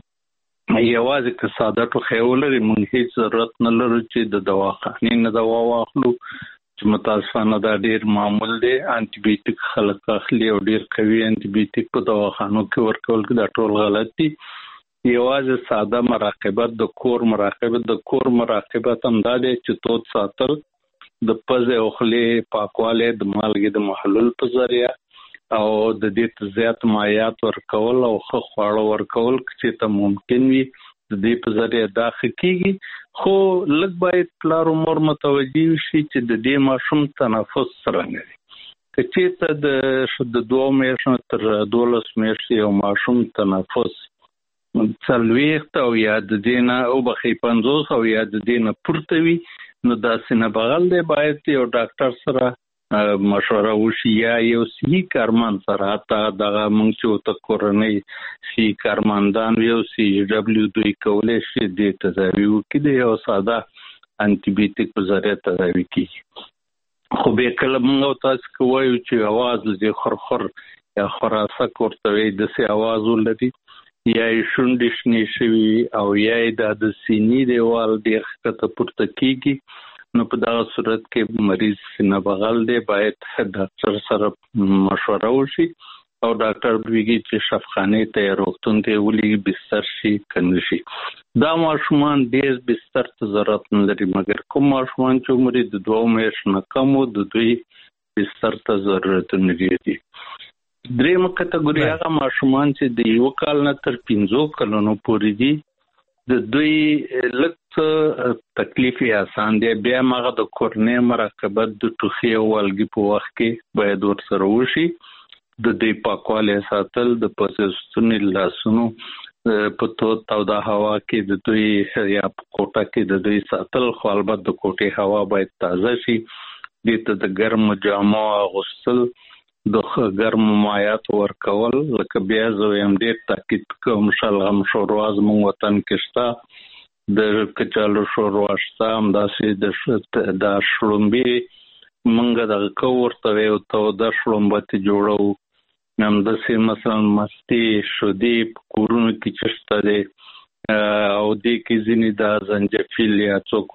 یوازې که ساده ټوخی ولري موږ هېڅ ضرورت نه لرو چې د دواخانې نه دوا واخلو چې متاسفانه دا ډېر معمول دی. انټي بیوټیک خلک اخلي او ډېر قوي انټي بیوټیک په دواخانو کې ورکول دا ټول غلط دي. یوازې ساده مراقبت د کور مراقبت د کور مراقبت هم دا دی چې تود ساتل، د پزې او خولې پاکوالی، د مالګې د محلول په ذریعه او د دې ته زیات مایعات ورکول او ښه خواړه ورکول چې ته ممکن وي د دې په ذریعه دا ښه کېږي. خو لږ باید پلار او مور متوجه شي چې د دې ماشوم تنفس څرنګه دی. که چېرته د دوه میاشتو تر دولس میاشتې یو ماشوم تنفس څلوېښت او یا د دې نه وبخښئ پنځوس او یا د دې نه پورته وي نو دا سینه بغل دی، باید یو ډاکټر سره مشوره وشي یا یو صحي کارمند سره. حتی دغه موږ چې ورته کورنۍ صحي کارمندان یو سی ډبلیو دوی کولی شي دې تداوي وکړي، د یو ساده انټي بیوټیک په ذریعه تداوي کېږي. خو بیا کله موږ او تاسو که وایو چې اواز لږ خرخر یا خراسک ورته وایي داسې اواز ولري یا یې شونډې شنې شوي او یا یې دا د سینې دیوال ډېر ښکته پورته کېږي نو په دغه صورت کې مریض سینه بغل دی، باید ډاکټر سره مشوره وشي او ډاکټر بویږي چې شفاخانې ته یا روغتون ته یې ولېږي بستر شي که نه شي. دا ماشومان ډېر بستر ته ضرورت نه لري، مګر کوم ماشومان چې عمر یې د دوه میاشتو نه کم و د دوی بستر ته ضرورتونه لري. درېیمه کټګوري هغه ماشومان چې د یوه کال نه تر پنځو کلونو پورې دي، د دوی لږ څه تکلیف یې اسان دی. بیا هم هغه د کورنۍ مراقبت د ټوخي او والګي په وخت کې باید ورسره وشي. د دوی پاکوالی ساتل، د پزې ستوني لاسونو په تود توده هوا کې د دوی یا په کوټه کې د دوی ساتل، خو البته د کوټې هوا باید تازه شي. دې ته د ګرمو جامو اغوستل، د ګرمو مایعاتو ورکول، لکه بیا زه وایم ډېر تاکید کوم شلغم شوروا زموږ وطن کې شته، د کچالو شوروا شته، همداسې د شړومبې موږ دغه کوو ورته وایو توده شړومبه ترې جوړوو. همداسې مثلا مستې شودې په کورونو کې چې شته دی او دې کې ځینې دا زنجفیل یا څوک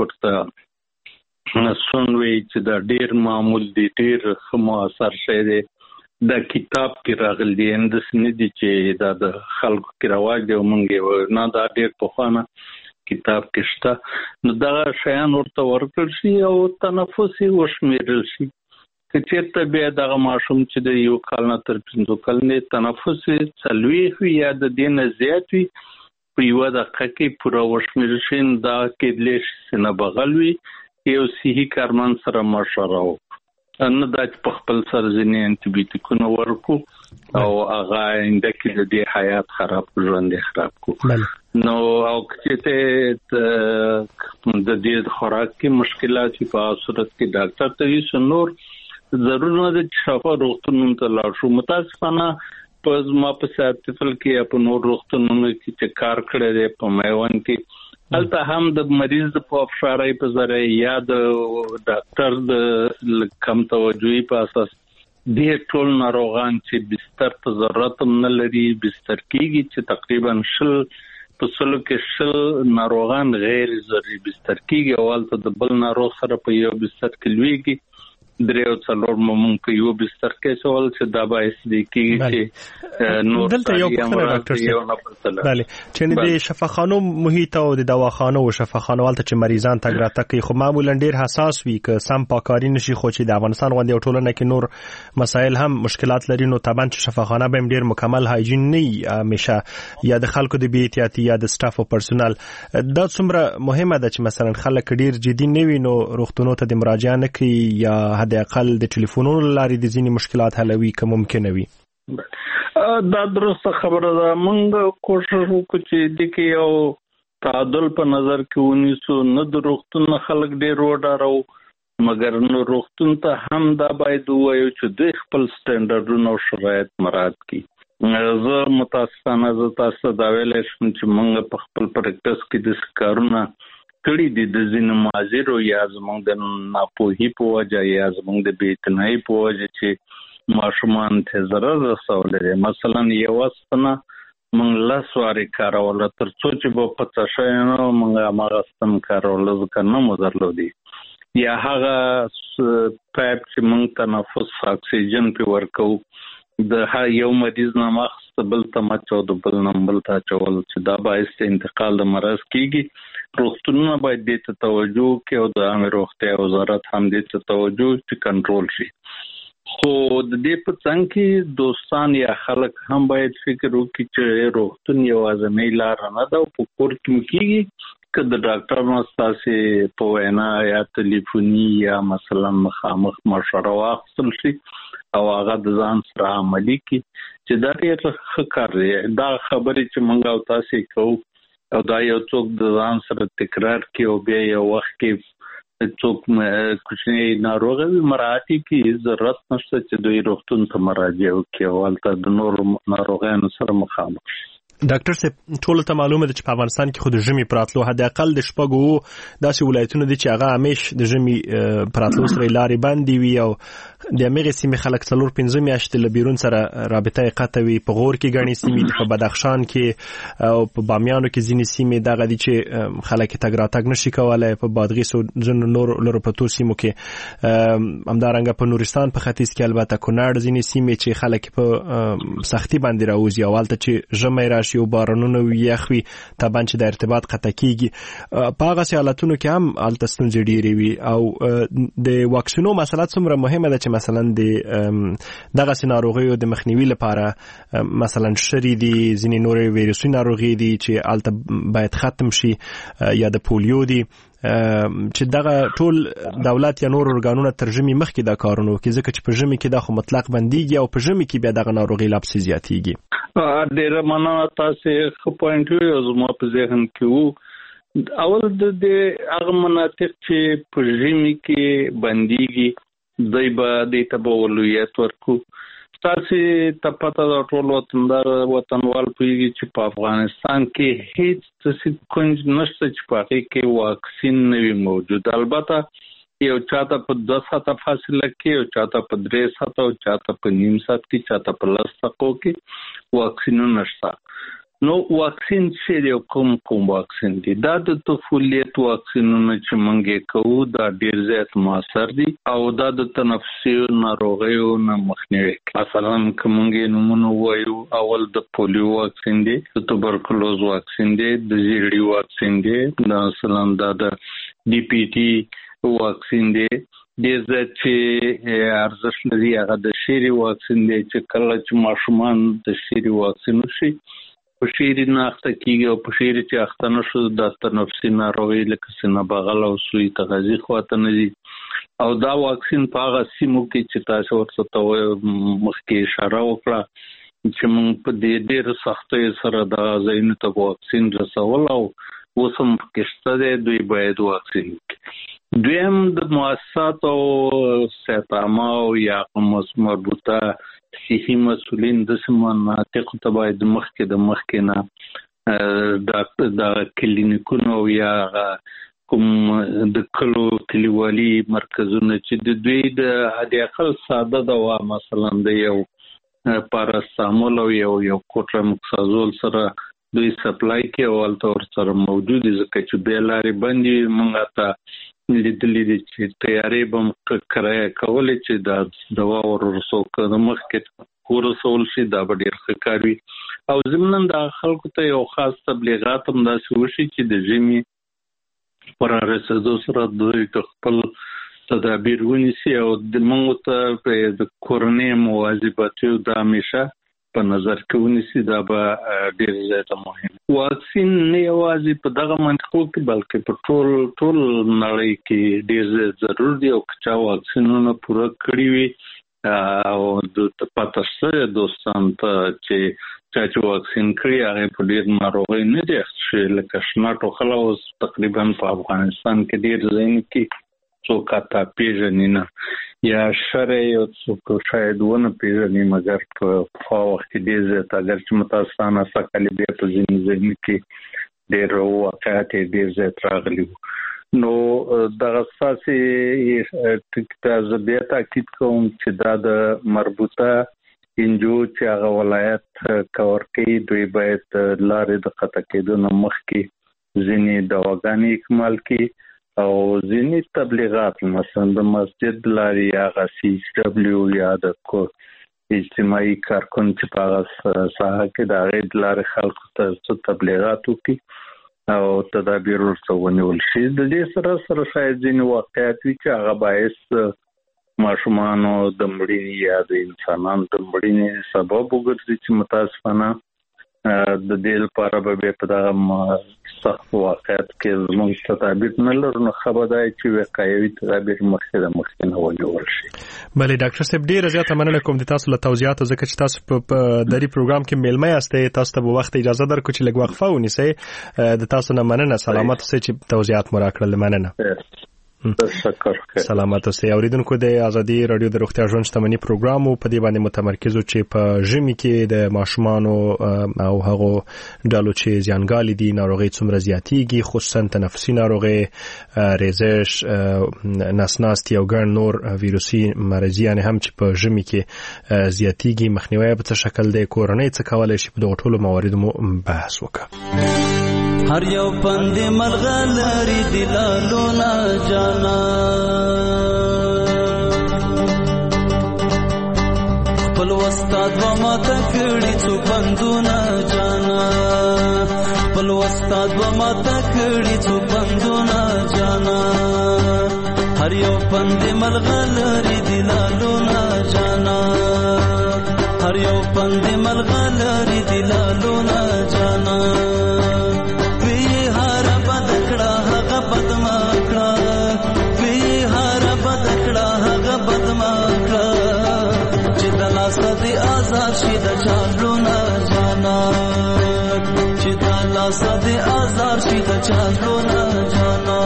ورته سون وایي چې دا ډېر معمول دی، ډېر ښه مؤثر شی دی. دا کتاب کې راغلی دی، همداسې نه دي چې دا د خلکو کې رواج دی او موږ یې نه، دا ډېر پخوانه کتاب کې شته. نو دغه شیان ورته ورکړل شي او تنفس یې وشمېرل شي. که چېرته بیا دغه ماشوم چې د یو کال نه تر پنځو کلونې تنفس یې څلوېښت وي یا د دې نه زیات وي په یوه دقیقه کې پوره وشمېرل شي نو دا کېدلی شي سینه بغل وي. یو صحي کارمند سره مشوره وکړو، نه دا چې په خپل سر ځینې انټي بیوټیکونه ورکړو او هغه آینده کې د دې حیات خراب کړو، ژوند یې خراب کړو. نو او که چېرته د دې خوراک کې مشکلات وي په هغه صورت کې ډاکټر ته یوسو. نور ضرور نه ده چې شفا روغتونونو ته لاړ شو. متاسفانه په زما په سیاتفل کې یا په نور روغتونونو کې چې کار کړی دی په میوند کې، هلته هم د مریض د په افشارۍ په ذریعه یا د ډاکټر د کم توجهي په اساس ډېر ټول ناروغان چې بستر ته ضرورت هم نه لري بستر کېږي، چې تقریبا شل په سلو کې شل ناروغان غیر ضروري بستر کېږي او هلته د بل ناروغ سره په یو بستر کې لویږي. درې او څلور ممون په یو بستر کې سوال چې دا باعث دی کېږي چې نور
دلته یو پوښتنه ډاکټر صاحب، بله چې د شفاخانو محیط او د دواخانو او شفاخانو هلته چې مریضان تګ راتګ کوي خو معمولا ډېر حساس وي که سم پاککاري نشي، خو چې د افغانستان غوندې یو ټولنه کې نور مسایل هم مشکلات لري نو طبعا چې شفاخانه به هم ډېر مکمل هایجین نه وي همیشه، یا د خلکو د بې احتیاطي یا د سټاف او پرسونل. دا څومره مهمه ده چې مثلا خلک ډېر جدي نه وي نو روغتونونو ته د مراجعه نه کوي یا حد اقل د ټلیفونونو لارې د ځینې مشکلات حلوي که ممکنه وي؟
دا درسته خبره ده. موږ کوشش وکړو چې د کې یو تعادل په نظر کې ونیسو. نه د روغتون خلک ډېر وډارو، مګر نو روغتون ته هم دا باید ووایو چې دوی خپل سټنډرډونه او شرایط مراعات کړي. زه متاسفانه زه تاسو ته دا ویلی شم چې موږ په خپل پریکټس کې داسې کارونه کړي دي د ځینو معاذیرو یا زموږ د ناپوهي په وجه یا زموږ د بې اعتنایي په وجه چې ماشومان ته ضرر رسولی دی. مثلا یوه ستنه موږ لس وارې کاروله، تر څو چې به پڅه شوی نه موږ هماغه ستن کاروله ځکه نه مو درلودي. یا هغه پایپ چې موږ تنفس اکسیجن پې ورکوو د هر یو مریض نه ماخسته بل ته مچو د بل نه بل ته اچول چې دا باعث د انتقال د مرض کېږي. روغتونونه باید دې ته توجه وکړي او د عامې روغتیا وزارت هم دې ته توجه چې کنټرول شي. خو د دې په څنګ کې دوستان یا خلک هم باید فکر وکړي چې روغتون یوازینۍ لاره نه ده او په کور کې مو کېږي که د ډاکټر نه ستاسې په وینا یا ټلیفوني یا مثلا مخامخ مشوره واخیستل شي او هغه د ځان سره عملي کړي چې دا ډېر ښه کار دی. دا خبرې چې موږ او تاسې کوو او دا یو څوک د ځان سره تکرار کړي او بیا یو وخت کې څوک کوچنی ناروغه وي مراعات کړي، ضرورت نشته چې دوی روغتون ته مراجعه وکړي او هلته د نورو ناروغیانو سره مخامخ شي.
ډاکټر صاحب ټولو ته معلومه ده چې په افغانستان کې خو د ژمي په راتلو حد اقل د شپږو داسې ولایتونه دي چې هغه همیش د ژمي په راتلو سره لارې بندې وي او د همغې سیمې خلک څلور پنځه میاشتې له بیرون سره رابطه یې قطع وي. په غور کې ګڼې سیمې دي، په بدخشان کې او په بامیانو کې ځینې سیمې دغه دي چې خلک یې تګ راتګ نشي کولی. په بادغیس او ځینو نورو لرو پرتو سیمو کې همدارنګه په نورستان په ختیځ کې البته کونړ ځینې سیمې چې خلک په سختي باندې راوځي او هلته چې ژمی راشي او بارانونه یخ وي طبعا چې د ارتباط قطع کیږي. په هغه حالتونو کې هم هلته ستونزې ډېرې وي او د واکسینو مسله څومره مهمه ده چې مثلا د دغسې ناروغیو د مخنیوي لپاره مثلا شری دي، ځینې نورې ویروسي ناروغي دي چې هلته باید ختم شي یا د پولیو دي چې دغه ټول دولت یا نور ارګانونه تر ژمي مخکې دا کارونه وکړي ځکه چې په ژمي کې دا خو مطلق بندیږي او په ژمي کې بیا دغه ناروغي لا پسې زیاتیږي.
ډېره مننه، تاسې ښه پوینټ وي او زما په ذهن کې وو. اول د دې هغه مناطق چې په ژمي کې بندیږي دوی به دې ته به اولویت ورکړو. تاسې ته پته ده ټول وطندار وطنوال پوهېږي چې په افغانستان کې هیڅ داسې کونج نشته چې په هغې کې واکسین نه وي موجود. البته یو چاته په دوه ساعته فاصله کې، یو چاته په درې ساعته او چاته په نیم ساعت کې، چاته په لس دقیقو کې واکسینونه شته. نو واکسین چې دی کوم کوم واکسین دي؟ دا د طفولیت واکسینونه چې موږ یې کوو دا ډېر زیات مؤثر دي او دا د تنفسي ناروغیو نه مخنیوی کوي. مثلا که موږ یې نومونه ووایو، اول د پولیو واکسین دی، د توبرکلوز واکسین دی، د زیړي واکسین دی، مثلا دا د ډي پی ټي واکسین دی. ډېر زیات چې ارزښت لري هغه د شیري واکسین دی چې کله چې ماشومان د شیري واکسین وشي په شیري نه اخته کېږي او په شیري چې اخته نه شو دا تنفسي ناروغۍ لکه سینه بغل او سوی تغذي خواته نه ځي. او دا واکسین په هغه سیمو کې چې تاسو ورته مخکې اشاره وکړه چې موږ په دې ډېرو سختیو سره دغه ځایونو ته واکسین رسول او اوس هم پکې شته دی، دوی باید واکسین وکړي. دویم د مؤسسات او صحت عامه او یا مربوطه صحي مسؤلین داسې مناطقو ته باید مخکې د مخکې نه د کلینیکونو یا کوم د کلو کلیوالي مرکزونه چې د دوی د حد اقل ساده دوا مثلا د یو پاراستامول او یو یو کوټرامکسازول سره دوی سپلای کې او هلته ورسره موجود دي ځکه چې بیا لارې بندې موږ ته لیدلې دي چې تیارې به هم کرایه کولی چې دا دوا ورسو که د مخکې ورسول شي دا به ډېر ښه کار وي. او ضمناً د خلکو ته یو خاص تبلیغات هم داسې وشي چې د ژمي په رارسېدو سره دوی د خپل تدابیر ونیسي او د موږ ته د کورنۍ مواظبتیو دا همیشه په نظر کې ونیسي دا به ډېر زیاته مهم واکسین نه یوازې په دغه منطقو کې بلکې په ټول ټول نړۍ کې ډېر ضرور دی او چې واکسینونه پوره کړي وي او د پاتې سره دوستان ته چې چې واکسین کړی هغه په ډېر ناروغي نه دي چې لکه شناټو خلاص تقریبا په افغانستان کې ډېر ځین کې څوک تا پیژني نه یا شرع یو څوک شاید ونه پیژني مګر په خوا وخت کې ډېر زیات اگر چې متاسفانه سکهلي بیا په ځینې ځینې کې ډېر واقعات ډېر زیات راغلي نو دغه اساسي تاسو بیا تاکید کوم چې دا د مربوطه انجو چې هغه ولایت کور کوي دوی باید لارې د قطع کېدو نه مخکې ځینې دواګانې اکمال کړي او ځینې تبلیغات مثلا د مسجد لارې یا هغه سی ایس ډبلیو یا د اجتماعي کارکون چې په هغه ساحه کې د هغې د لارې خلکو ته څه تبلیغات وکړي او تدابیر ورته ونیول شي د دې سره سره شاید ځینې واقعات وي چې هغه باعث ماشومانو د مړینې یا د انسانانو د مړینې سبب وګرځي چې متاسفانه د دې لپاره به په دغه سخت واقعیت کې زموږ تدابیر نه لرو نو خبره ده چې وقایوي تدابیر مخکې د مخکې نه ونیول شي.
بله ډاکټر صاحب ډېره زیاته مننه کوم د تاسو له توضیحاتو ځکه چې تاسو په دري پروګرام کې میلمه یاستئ تاسو ته به وخت اجازه درکړو چې لږ وقفه ونیسئ د تاسو نه مننه سلامت اوسئ چې توضیحات مو راکړل مننه. سلامت اوسئ. اوریدونکو د ازادي رادیو د روغتیا ژوند شتمنۍ پروګرام په دې باندې متمرکز چې په ژمي کې د ماشومانو او هغو ډالو چې زیانګالي دي ناروغي څومره زیاتیږي خصوصا تنفسي ناروغي ریزش نسناستي او ګڼ نور ویروسي مرضیان هم چې په ژمي کې زیاتیږي مخنیوي په څه شکل دی کورنۍ څه کولای شي په دغه ټولو مواردو مو بحث وکړو.
هر یو پند ملغلری دلالو نا جانا خپل استاد و ما تکړی څو پندو نا جانا خپل استاد و ما تکړی څو پندو نا جانا هر یو پند ملغلری دلالو نا جانا هر یو پند ملغلری دلالو نا جانا آزاد شي د چالو نه جانا چې د لاس دې آزاد شي د چالو نه جانا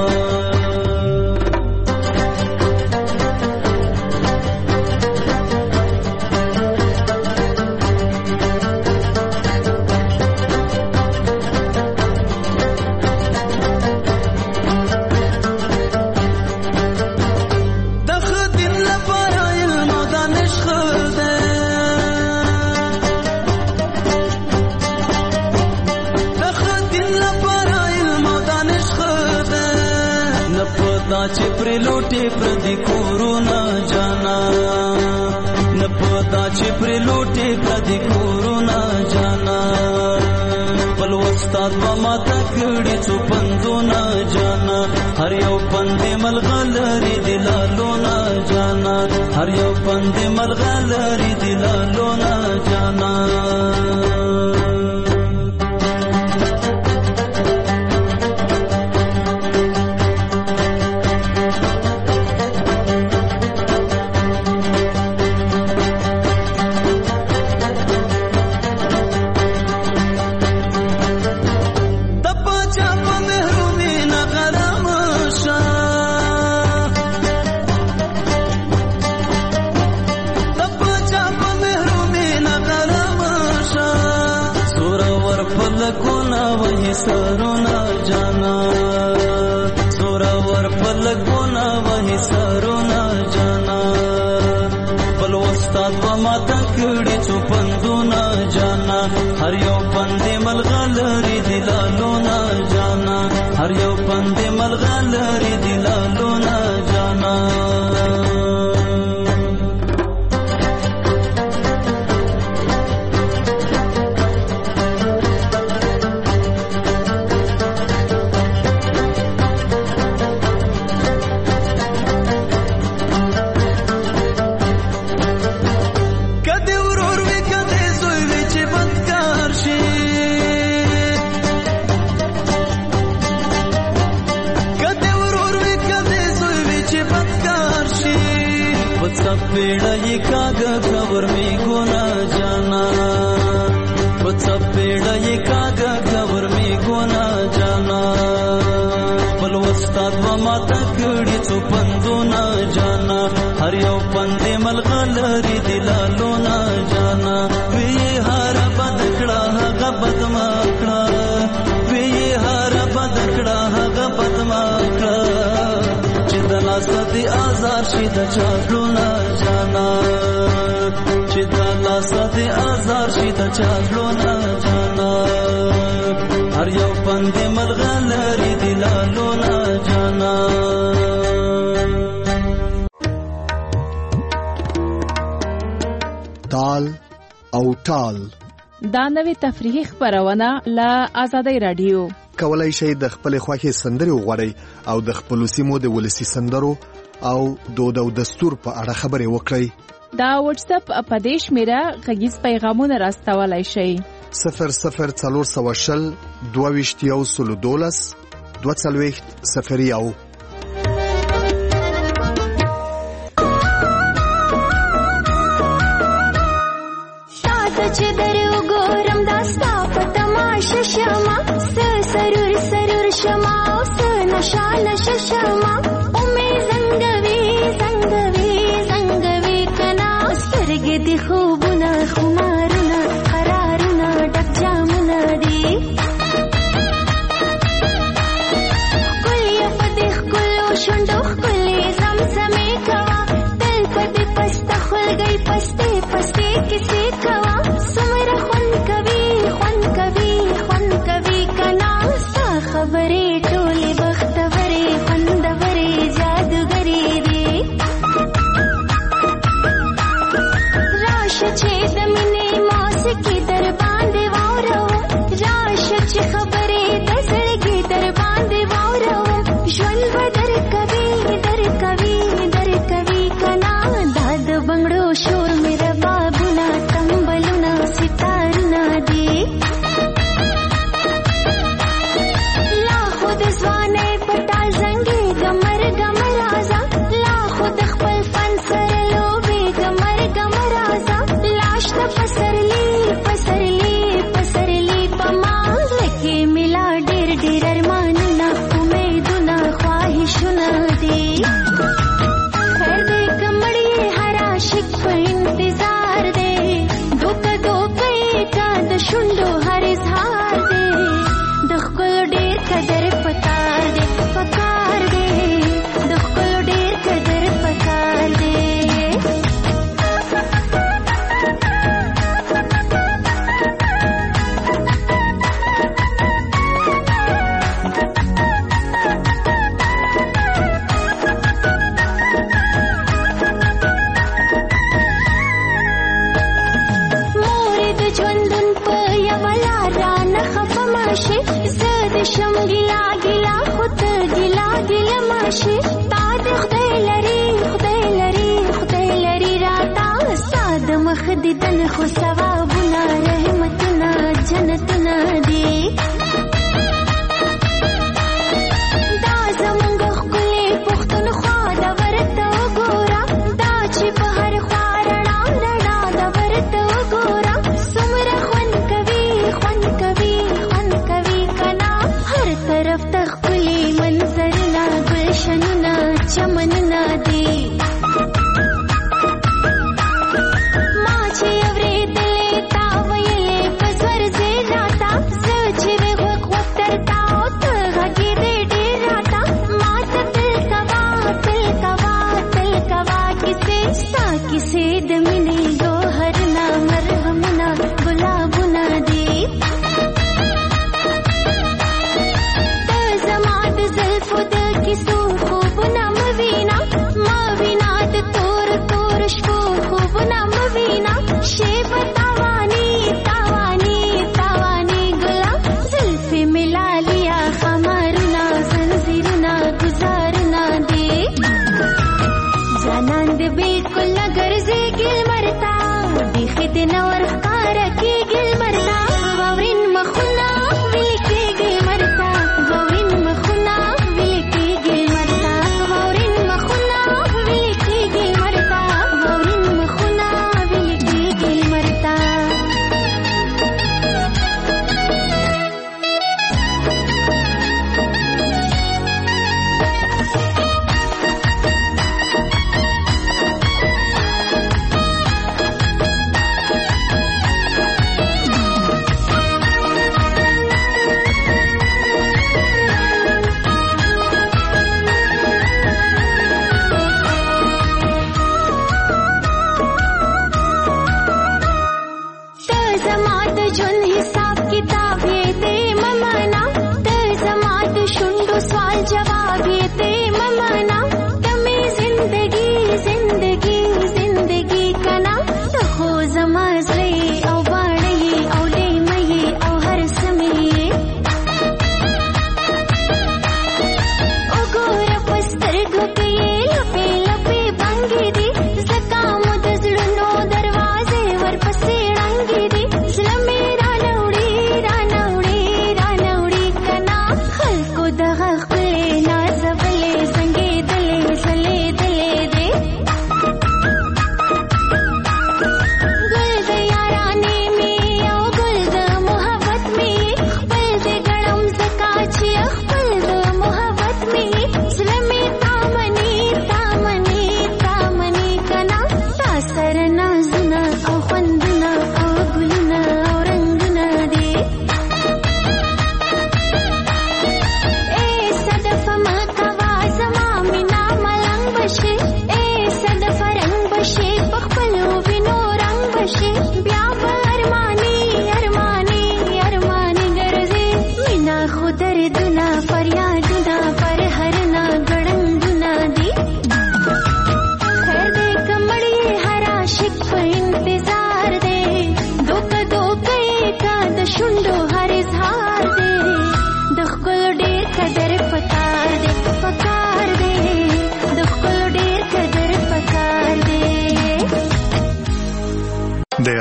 چې پر لوټه پر دې کورونا جانا نه پتا چې پر لوټه پر دې کورونا جانا بل استاد و ما تکړی څو پندونا جانا هر یو پندې ملغلری دلالو نا جانا هر یو پندې ملغلری دلالو نا جانا سرونا جانا سورا ور پلګونا وਹੀ سرونا جانا بل استاد و ما تکړی څو پندونا جانا هر یو پندې ملغلری دلالو نا جانا هر یو پندې ملغلری دلالو نا جانا चपेड़ा ये कागा खबर में गोना जाना वो चपेड़ा ये कागा खबर में गोना जाना बलवस्ताद व माता कड़ी चो पंदो ना जाना हर यो पंदे मलगलरी दिलालो ना जाना वे ये हारा बदकड़ा हगा बदमाकड़ा वे ये हारा बदकड़ा हगा बदमाकड़ा चिदला सदी आजार शिदा चालो ना जाना चिदला सदी आजार शिदा चालो ना जाना हर यो पंदे मलगलरी दिलालो ना जाना
ताल او ټال
دا نوې تفریحي خبرونه له آزادۍ رادیو
کولای شئ د خپل خوښي سندري وغوړئ او د خپل سیمو د ولسی سندرو او دود او دستور په اړه خبرې وکړئ.
دا واتس اپ اپدیش میرا غږیز پیغامونه راستولای شئ
صفر صفر څلور سوه شل دوه ویشت یو سلو دولس دوه څلوېښت صفر یو.
چې درو ګورم دا ستا په تماشه شمه س سرور سرور شمه او س نشه نشه شمه او مې زنګوي زنګوي زنګوي کنا سترګې دي خوبونه خمارونه قرارونه ډک جامونه دي ښکلې په دې ښکلو شونډو ښکلې زمزمې کوه تل په دې پسته خولګۍ پستې پستې کیسې کوه خبرې ټولې بختورې خوندورې جادوګرې دي راشه چې د مینې موسیقي در باندې واورو راشه چې خبرې د زړګي در باندې واورو ژوند به درکوي درکوي درکوي کنا دا د بنګړو شور مې ربابونه تمبلونه ستارونه دي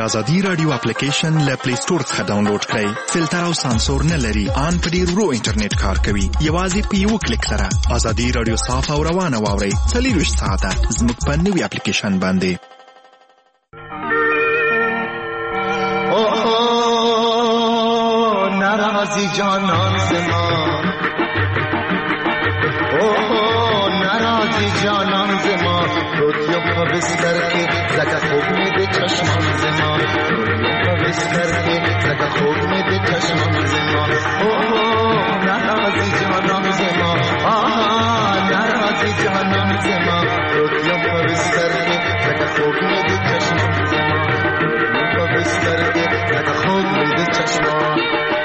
ازادي رادیو اپلیکیشن له پلی سٹور څخه ډاونلوډ کړئ. فلټر او سانسور نه لري. ان په ډیر ورو انټرنیټ کار کوي. یوازې په یو کلیک سره ازادي رادیو صاف او روانه واورئ. څلوېښت ساعته زموږ په نوي اپلیکیشن باندې.
ناراضی جانان زما اوه ناراضی جانان زما روتیو په بستر کې لکه خوب مې د چشمان زما روتیو په بستر کې لکه خوب مې د چشمان زما اوه ناراضی جانان زما آها ناراضی جانان زما روتیو په بستر کې لکه خوب مې د چشمان زما روتیو په بستر کې لکه خوب مې د چشمان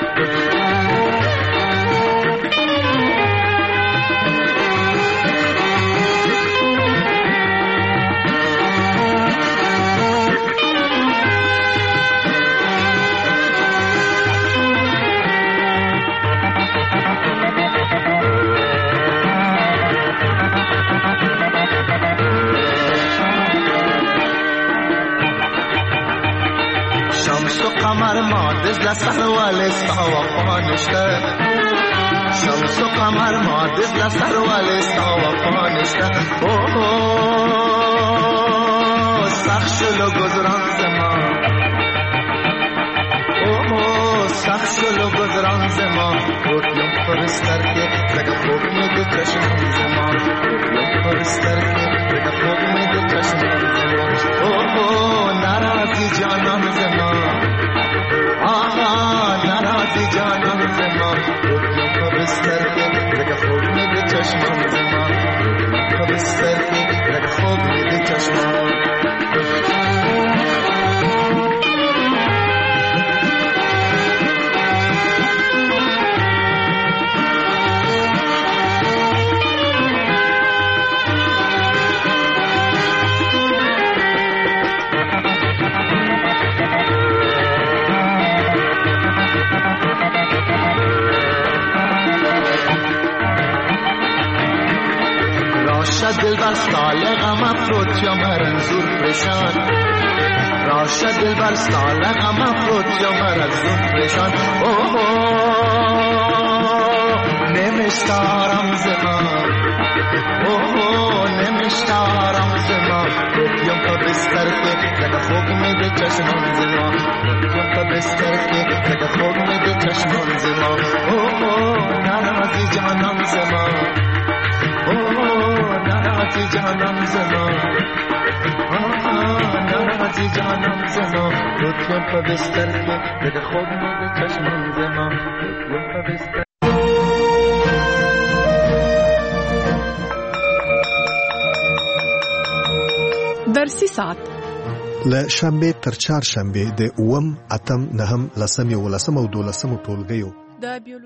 قمر ما دزل سهر والستا وفانشته شمس و قمر ما دزل سهر والستا وفانشته اوه سخت شلو گذران زما اوه سخت شلو گذران زما روتیم پرستر که لگه خوب می دو چشمان زما روتیم پرستر که لگه خوب می دو چشمان زما اوه ناراضی جانان زما آها ناراضی جانان زما روتیم په بستر کې لکه خوب مې د چشمان زما روتیم په بستر کې لکه خوب مې د چشمان دل بر سال غم افروت یا مرنزور پریشان راشد دل بر سال غم افروت یا مرنزور پریشان اوه نمیشتارم زما اوه نمیشتارم زما روتیم په بستر کې لکه خوب مې د چشمان زما روتیم په بستر کې لکه خوب مې د چشمان زما اوه ناراضی جانان زما اوه ناراضی جانان زما ناراضی جانان زما روتیم په بستر کې لکه خوب مې د چشمان زما روتیم په بستر
درسي ساعت
له شنبه تر چهارشنبه د اووم اتم نهم لسم یولسم او دولسم ټولګیو